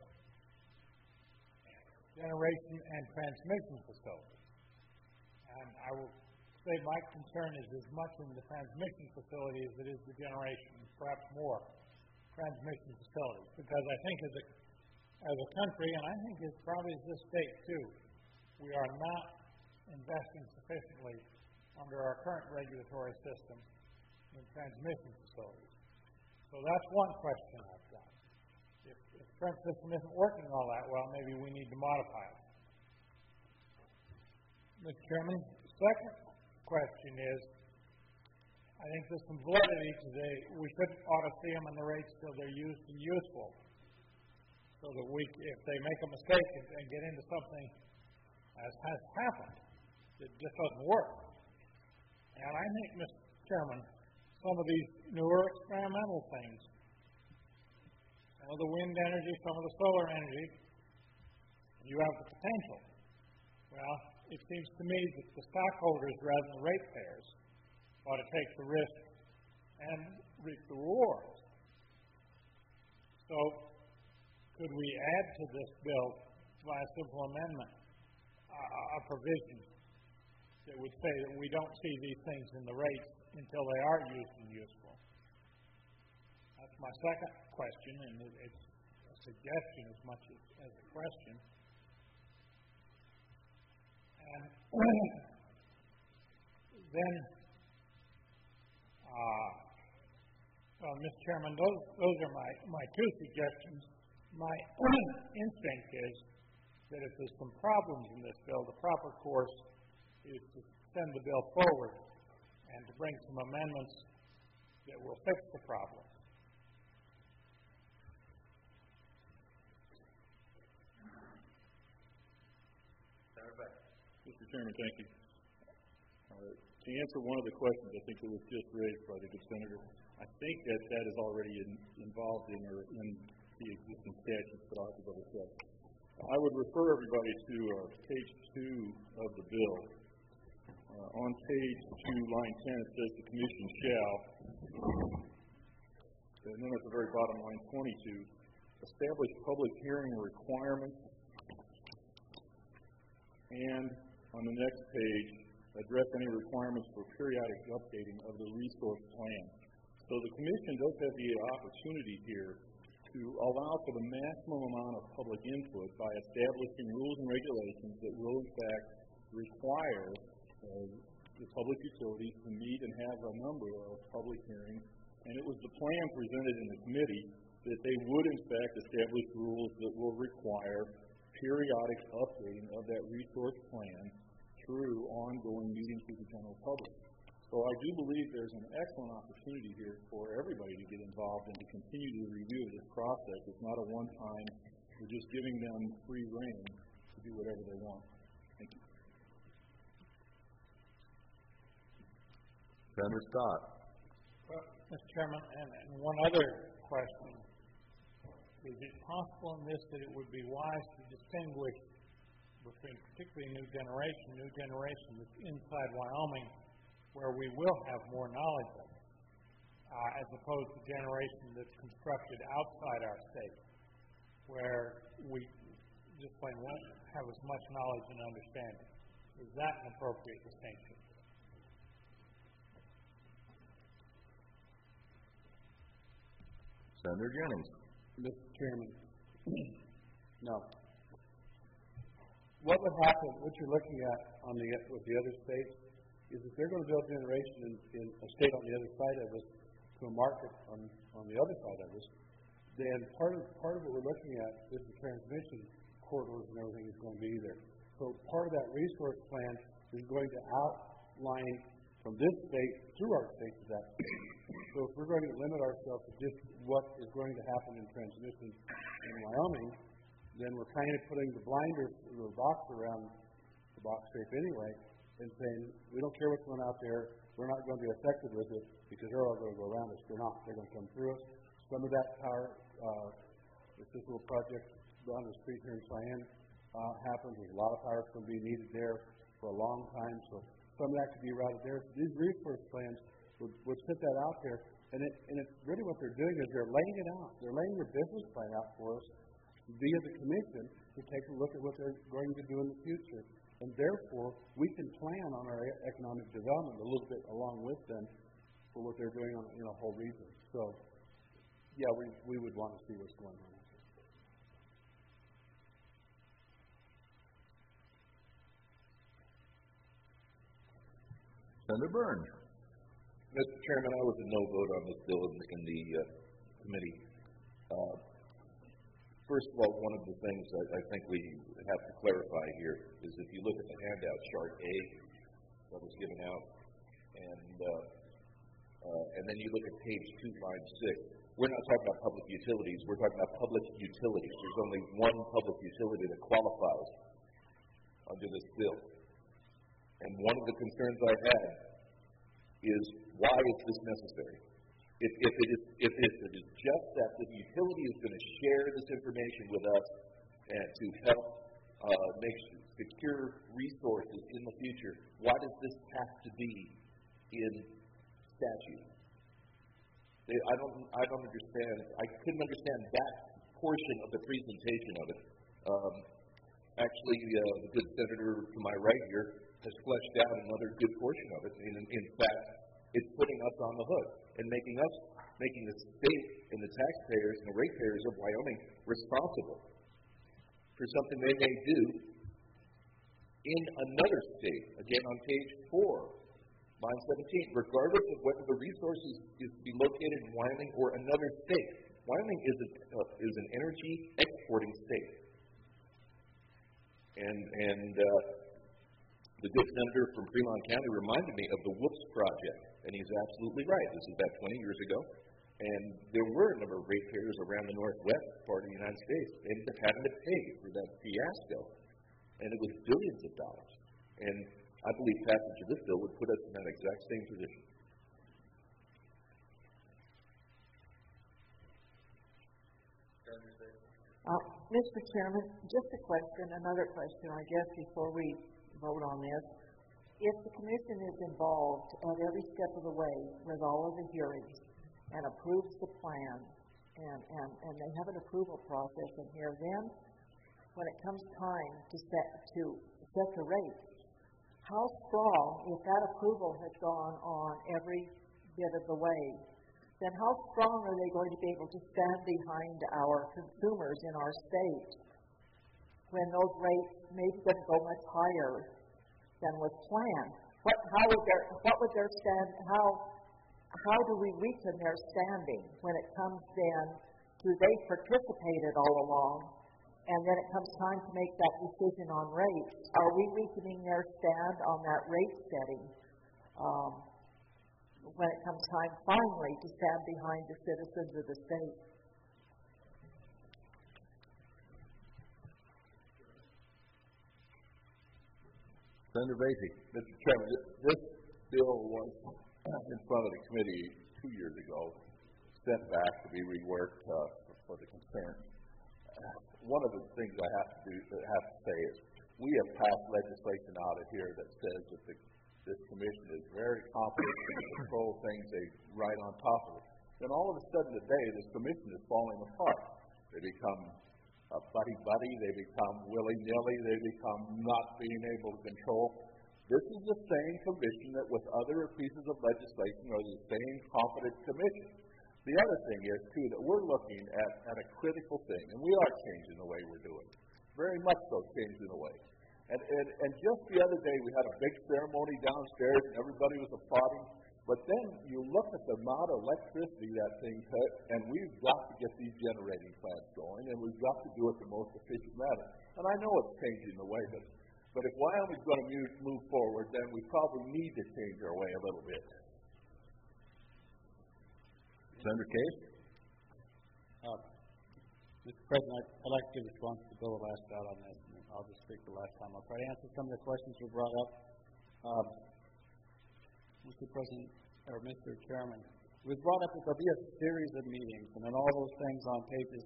generation and transmission facilities? And I will say my concern is as much in the transmission facility as it is the generation, perhaps more transmission facilities, because I think as a country, and I think as probably as this state too, we are not investing sufficiently under our current regulatory system in transmission facilities. So that's one question I've got. If the current system isn't working all that well, maybe we need to modify it. Mr. Chairman, the second question is, I think there's some validity to we ought to see them in the rates till they're used and useful, so that if they make a mistake and get into something, as has happened, that just doesn't work. And I think, Mr. Chairman, some of these newer experimental things, some of the wind energy, some of the solar energy, you have the potential. Well, it seems to me that the stockholders, rather than ratepayers, ought to take the risk and reap the rewards. So, could we add to this bill by a simple amendment a provision that would say that we don't see these things in the rates until they are used and useful? That's my second question, and it's a suggestion as much as a question. And then, Mr. Chairman, those are my two suggestions. My instinct is that if there's some problems in this bill, the proper course is to send the bill forward and to bring some amendments that will fix the problem. Mr. Chairman, thank you. To answer one of the questions I think that was just raised by the good senator, I think that is already involved in the existing statutes, but I'll have to double check. I would refer everybody to page 2 of the bill. On page 2, line 10, it says the Commission shall, and then at the very bottom, line 22, establish public hearing requirements, and on the next page, address any requirements for periodic updating of the resource plan. So the Commission does have the opportunity here to allow for the maximum amount of public input by establishing rules and regulations that will, in fact, require the public utilities to meet and have a number of public hearings. And it was the plan presented in the committee that they would, in fact, establish rules that will require periodic updating of that resource plan through ongoing meetings with the general public. So I do believe there's an excellent opportunity here for everybody to get involved and to continue to review this process. It's not a one-time, we're just giving them free rein to do whatever they want. Thank you. Senator Scott. Well, Mr. Chairman, and one other question. Is it possible in this that it would be wise to distinguish between particularly new generation that's inside Wyoming, where we will have more knowledge of, as opposed to generation that's constructed outside our state, where we just plain won't have as much knowledge and understanding? Is that an appropriate distinction? Senator Jennings. Mr. Chairman, no. What would happen, what you're looking at with the other states, is if they're going to build generation in a state on the other side of us to a market on the other side of us, then part of what we're looking at is the transmission corridors and everything is going to be there. So part of that resource plan is going to outline from this state through our state to that state. So if we're going to limit ourselves to just what is going to happen in transmission in Wyoming, then we're kind of putting the blinders, the box around the box shape anyway, and saying, we don't care what's going out there, we're not going to be affected with it because they're all going to go around us. They're not. They're going to come through us. Some of that power, if this little project down the street here in Cheyenne happens, there's a lot of power that's going to be needed there for a long time. So some of that could be routed there. So these resource plans would put that out there. And it's really what they're doing is they're laying it out. They're laying their business plan out for us via the commission to take a look at what they're going to do in the future. And therefore, we can plan on our economic development a little bit along with them for what they're doing in a whole region. So, yeah, we would want to see what's going on. Senator Burns. Mr. Chairman, I was a no vote on this bill in the committee. First of all, one of the things I think we have to clarify here is if you look at the handout, chart A that was given out, and then you look at page 2, line 6, we're not talking about public utilities, we're talking about public utilities. There's only one public utility that qualifies under this bill. And one of the concerns I have is, why is this necessary? If it is just that the utility is going to share this information with us and to help make secure resources in the future, why does this have to be in statute? I don't understand. I couldn't understand that portion of the presentation of it. Actually, the good senator to my right here has fleshed out another good portion of it. In fact, it's putting us on the hook and making the state and the taxpayers and the ratepayers of Wyoming responsible for something they may do in another state. Again, on page 4, line 17, regardless of whether the resources is to be located in Wyoming or another state. Wyoming is an energy exporting state. And the good senator from Fremont County reminded me of the Whoops Project, and he's absolutely right. This is about 20 years ago, and there were a number of ratepayers around the northwest part of the United States that ended up having to pay for that fiasco, and it was billions of dollars. And I believe passage of this bill would put us in that exact same position. Mr. Chairman, just a question, another question, I guess, before we vote on this. If the commission is involved at every step of the way with all of the hearings and approves the plan, and they have an approval process in here, then when it comes time to set the rates, how strong, if that approval has gone on every bit of the way, then how strong are they going to be able to stand behind our consumers in our state when those rates may be going to go much higher than was planned? How do we weaken their standing when it comes then to they participated all along, and then it comes time to make that decision on rates? Are we weakening their stand on that rate setting when it comes time finally to stand behind the citizens of the state? Senator Basie. Mr. Chairman, this bill was in front of the committee 2 years ago, sent back to be reworked for the concern. One of the things I have to say is we have passed legislation out of here that says that this commission is very competent to control things. They right on top of it. Then all of a sudden today, this commission is falling apart. They become buddy-buddy. They become willy-nilly. They become not being able to control. This is the same commission that with other pieces of legislation are the same competent commission. The other thing is, too, that we're looking at a critical thing, and we are changing the way we're doing it. Very much so changing the way. And just the other day, we had a big ceremony downstairs, and everybody was applauding. But then you look at the amount of electricity that thing took, and we've got to get these generating plants going, and we've got to do it the most efficient manner. And I know it's changing the way, but if Wyoming's going to move forward, then we probably need to change our way a little bit. Senator Case? Mr. President, I'd like to give a response to Bill last out on this. I'll just speak the last time. I'll try to answer some of the questions you brought up. Mr. President, or Mr. Chairman, it was brought up that there'll be a series of meetings, and then all those things on pages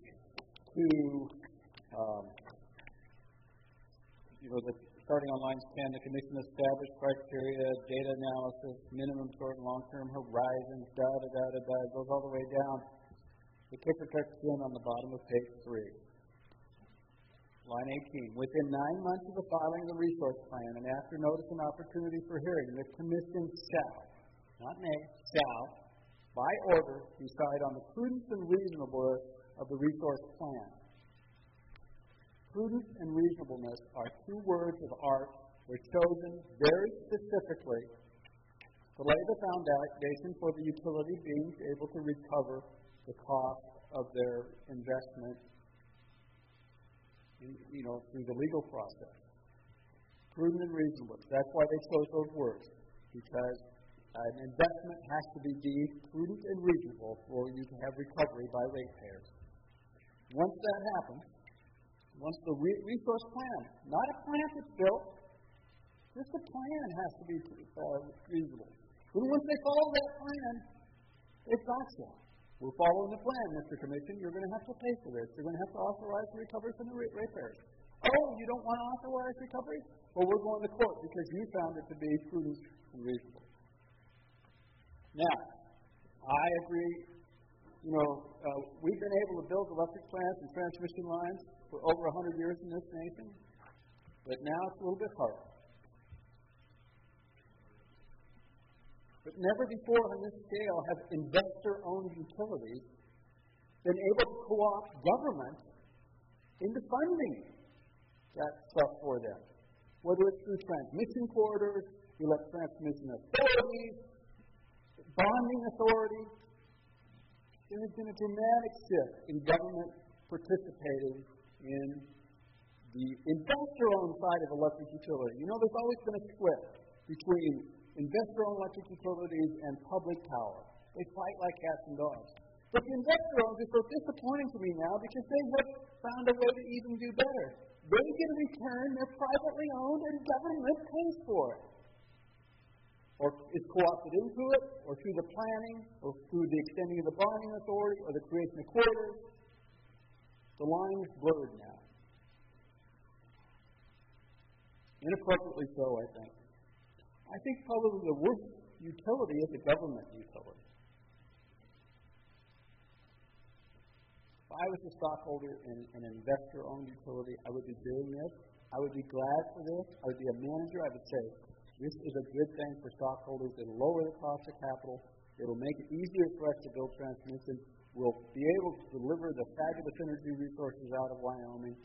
2, starting on lines 10, the Commission established criteria, data analysis, minimum short and long-term horizons, it goes all the way down. The kicker kicks in on the bottom of page 3. Line 18, within 9 months of the filing of the resource plan and after notice and opportunity for hearing, the Commission shall, not may, shall, by order, decide on the prudence and reasonableness of the resource plan. Prudence and reasonableness are 2 words of art were chosen very specifically to lay the foundation for the utility being able to recover the cost of their investment through the legal process. Prudent and reasonable. That's why they chose those words, because an investment has to be deemed prudent and reasonable for you to have recovery by ratepayers. Once that happens, once the resource plan, not a plant that's built, just a plan has to be reasonable. And once they follow that plan, it's gotcha. We're following the plan, Mr. Commission. You're going to have to pay for this. You're going to have to authorize the recovery from the ratepayers. Oh, you don't want to authorize recovery? Well, we're going to court because you found it to be prudent and reasonable. Now, I agree We've been able to build electric plants and transmission lines for over 100 years in this nation, but now it's a little bit harder. But never before on this scale have investor-owned utilities been able to co-opt government into funding that stuff for them, whether it's through transmission corridors, electric transmission authorities, bonding authorities. There has been a dramatic shift in government participating in the investor-owned side of electric utility. There's always been a split between investor-owned electric utilities and public power. They fight like cats and dogs. But the investor-owned is so disappointing to me now because they have found a way to even do better. They get a return, they're privately owned, and government pays for it. Or is co-opted into it, or through the planning, or through the extending of the bonding authority, or the creation of corridors. The line is blurred now. Inappropriately so, I think. I think probably the worst utility is a government utility. If I was a stockholder in an investor-owned utility, I would be doing this. I would be glad for this. I would be a manager. I would say, this is a good thing for stockholders. It'll lower the cost of capital. It'll make it easier for us to build transmission. We'll be able to deliver the fabulous energy resources out of Wyoming.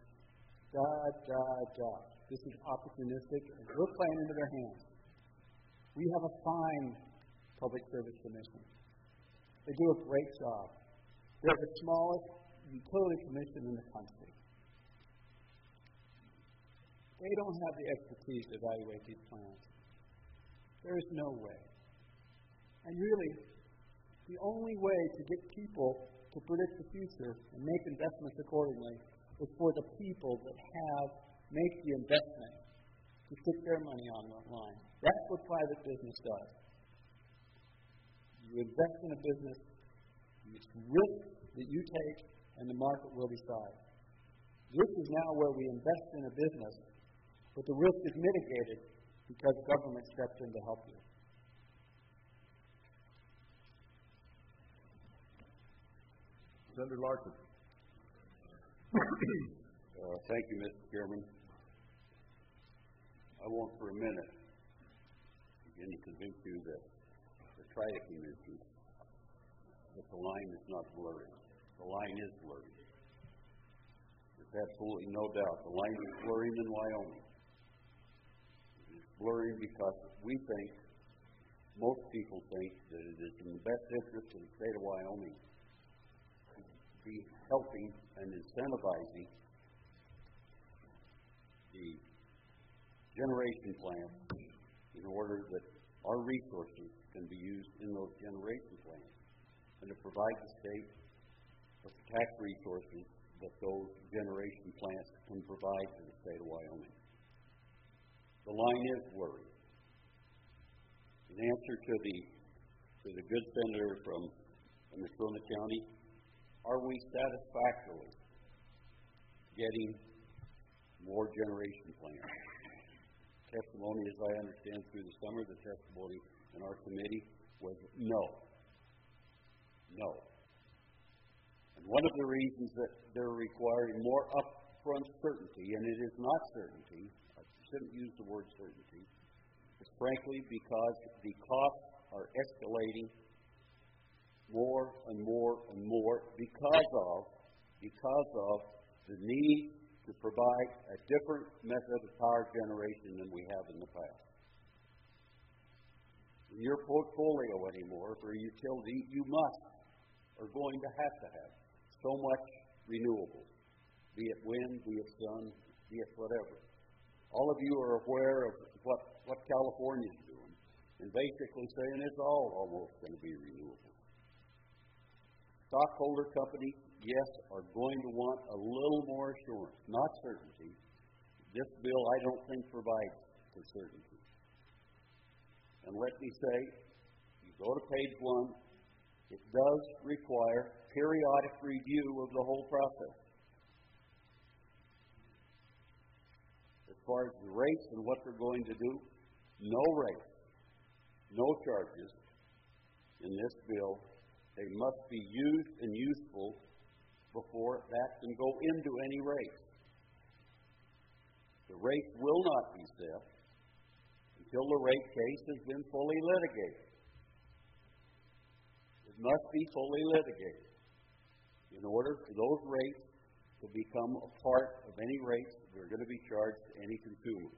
This is opportunistic, and we're playing into their hands. We have a fine Public Service Commission. They do a great job. They're the smallest utility commission in the country. They don't have the expertise to evaluate these plans. There is no way. And really, the only way to get people to predict the future and make investments accordingly is for the people that make the investment to stick their money on the line. That's what private business does. You invest in a business, it's risk that you take, and the market will decide. This is now where we invest in a business, but the risk is mitigated because government steps in to help you. Senator Larson. Thank you, Mr. Chairman. I won't for a minute begin to convince you that try to convince you that the line is not blurry. The line is blurry. There's absolutely no doubt. The line is blurring in Wyoming. It's blurring because we think, most people think, that it is in the best interest of the state of Wyoming to be helping and incentivizing the generation plants in order that our resources can be used in those generation plants and to provide the state with the tax resources that those generation plants can provide to the state of Wyoming. The line is blurry. In answer to the good senator from Natrona County, are we satisfactorily getting more generation plants? Testimony, as I understand through the summer, the testimony in our committee was no. No. And one of the reasons that they're requiring more upfront certainty, and it is not certainty, I shouldn't use the word certainty, is frankly because the costs are escalating more and more and more because of the need to provide a different method of power generation than we have in the past. In your portfolio anymore for a utility, you are going to have so much renewables, be it wind, be it sun, be it whatever. All of you are aware of what California is doing, and basically saying it's all almost going to be renewable. Stockholder companies, yes, are going to want a little more assurance, not certainty. This bill, I don't think, provides for certainty. And let me say, you go to page 1, it does require periodic review of the whole process. As far as the rates and what they're going to do, no rates, no charges in this bill They must be used and useful before that can go into any rate. The rate will not be set until the rate case has been fully litigated. It must be fully litigated in order for those rates to become a part of any rates that are going to be charged to any consumer.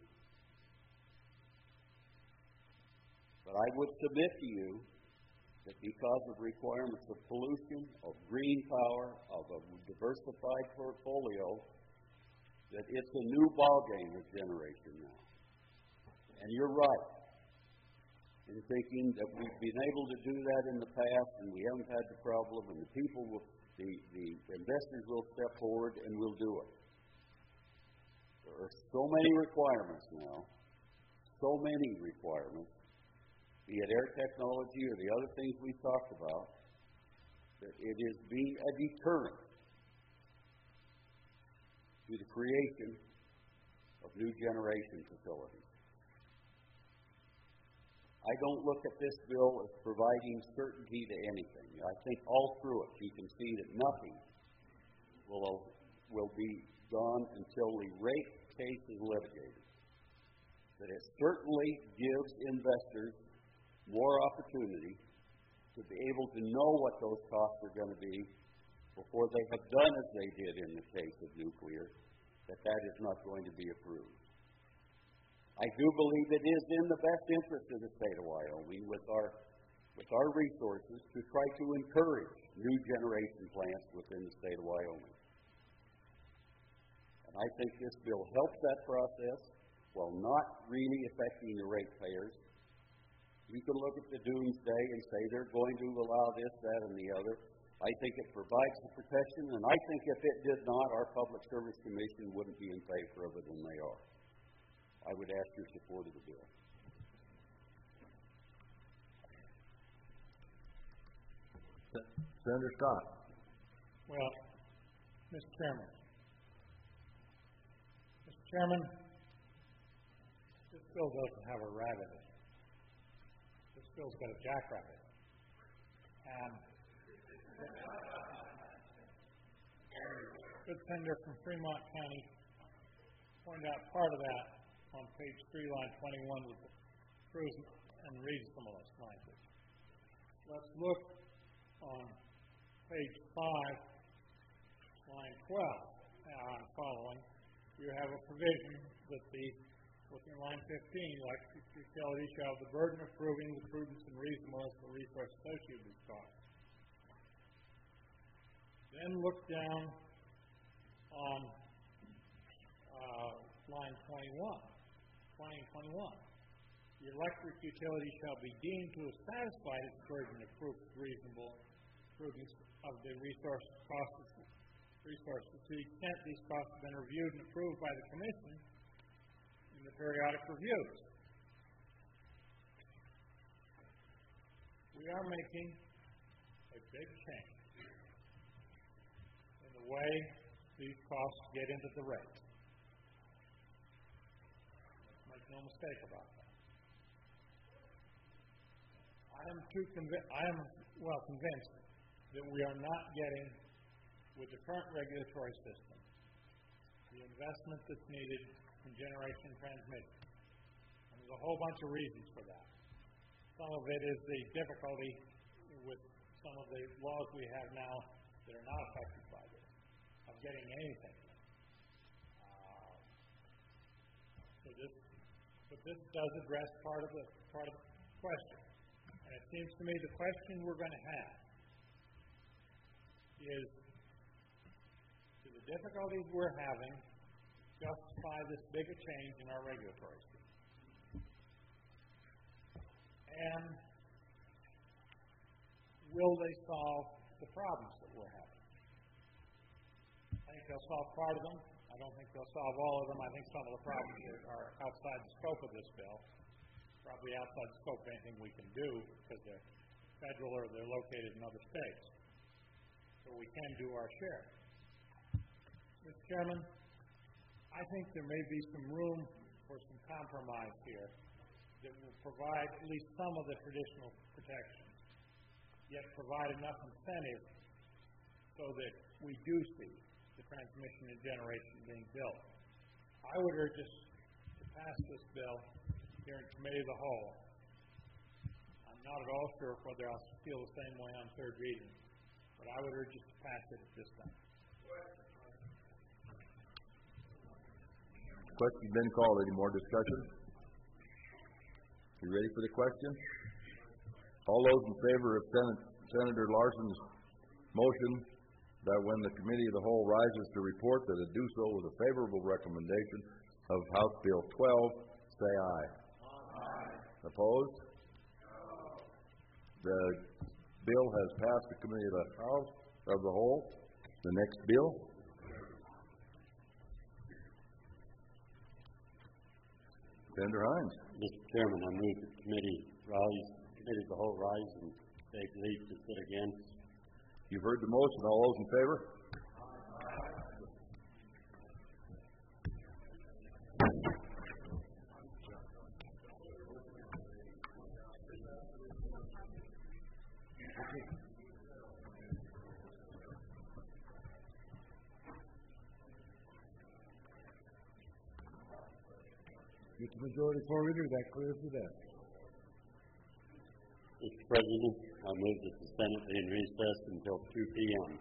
But I would submit to you that because of requirements of pollution, of green power, of a diversified portfolio, that it's a new ballgame of generation now. And you're right in thinking that we've been able to do that in the past and we haven't had the problem, and the people will, the investors will step forward and will do it. There are so many requirements now, so many requirements, be it air technology or the other things we've talked about, that it is being a deterrent to the creation of new generation facilities. I don't look at this bill as providing certainty to anything. I think all through it you can see that nothing will be done until the rate case is litigated. That it certainly gives investors more opportunity to be able to know what those costs are going to be before they have done as they did in the case of nuclear, that is not going to be approved. I do believe it is in the best interest of the state of Wyoming with our resources to try to encourage new generation plants within the state of Wyoming. And I think this bill helps that process while not really affecting the ratepayers. You can look at the doomsday and say they're going to allow this, that, and the other. I think it provides the protection, and I think if it did not, our Public Service Commission wouldn't be in favor of it, and they are. I would ask your support of the bill. Senator Scott. Well, Mr. Chairman, this bill doesn't have a rabbit in it. This bill's got a jackrabbit. And good senator from Fremont County pointed out part of that on page 3, line 21, with the proofs and read some of this language. Let's look on page 5, line 12, and following. You have a provision that within line 15, electric utilities shall have the burden of proving the prudence and reasonableness of the resource associated with these costs. Then look down on line 21. 20 and 21. The electric utility shall be deemed to have satisfied its burden of proof of reasonable prudence of the resources to the extent these costs have been reviewed and approved by the Commission in the periodic reviews. We are making a big change in the way these costs get into the rate. Make no mistake about that. I am convinced that we are not getting, with the current regulatory system, the investment that's needed in generation transmission. And there's a whole bunch of reasons for that. Some of it is the difficulty with some of the laws we have now that are not affected by this, of getting anything. But this does address part of the question. And it seems to me the question we're going to have is, do the difficulties we're having justify this bigger change in our regulatory system? And will they solve the problems that we're having? I think they'll solve part of them. I don't think they'll solve all of them. I think some of the problems are outside the scope of this bill, probably outside the scope of anything we can do because they're federal or they're located in other states. So we can do our share. Mr. Chairman, I think there may be some room for some compromise here that will provide at least some of the traditional protections. yet provide enough incentive so that we do see the transmission and generation being built. I would urge us to pass this bill here in Committee of the Whole. I'm not at all sure whether I'll feel the same way on third reading, but I would urge us to pass it at this time. Question's been called. Any more discussion? You ready for the question? All those in favor of Senator Larson's motion that when the Committee of the Whole rises to report, that it do so with a favorable recommendation of House Bill 12, say aye. Aye. Opposed? No. The bill has passed the Committee of the House of the Whole. The next bill. Senator Hines. Mr. Chairman, I move the Committee of the Whole rise and take leave to sit again. You've heard the motion. All those in favor? Get the majority for it, or that clears it up? Mr. President, I move that the Senate be in recess until 2 p.m.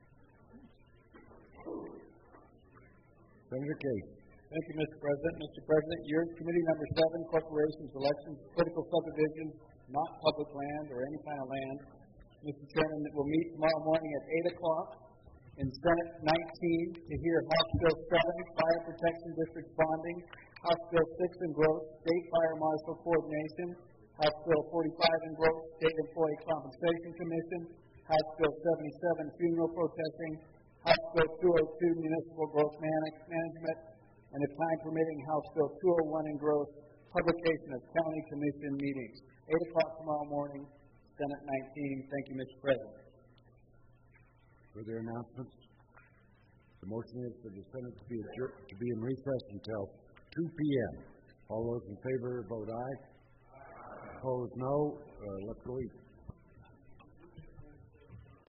Senator Case. Thank you, Mr. President. Mr. President, yours, Committee Number 7, Corporations, Elections, Political Subdivisions, not public land or any kind of land. Mr. Chairman, it will meet tomorrow morning at 8 o'clock in Senate 19 to hear House Bill 7, Fire Protection District Bonding, House Bill 6 and Growth, State Fire Marshal Coordination, House Bill 45 and Growth, State Employee Compensation Commission, House Bill 77, Funeral Protesting, House Bill 202, Municipal Growth Management, and if time permitting, House Bill 201 and Growth, Publication of County Commission Meetings. 8 o'clock tomorrow morning, Senate 19. Thank you, Mr. President. Further announcements? The motion is for the Senate to be in recess until 2 p.m. All those in favor vote aye. Opposed, no. Let's go eat.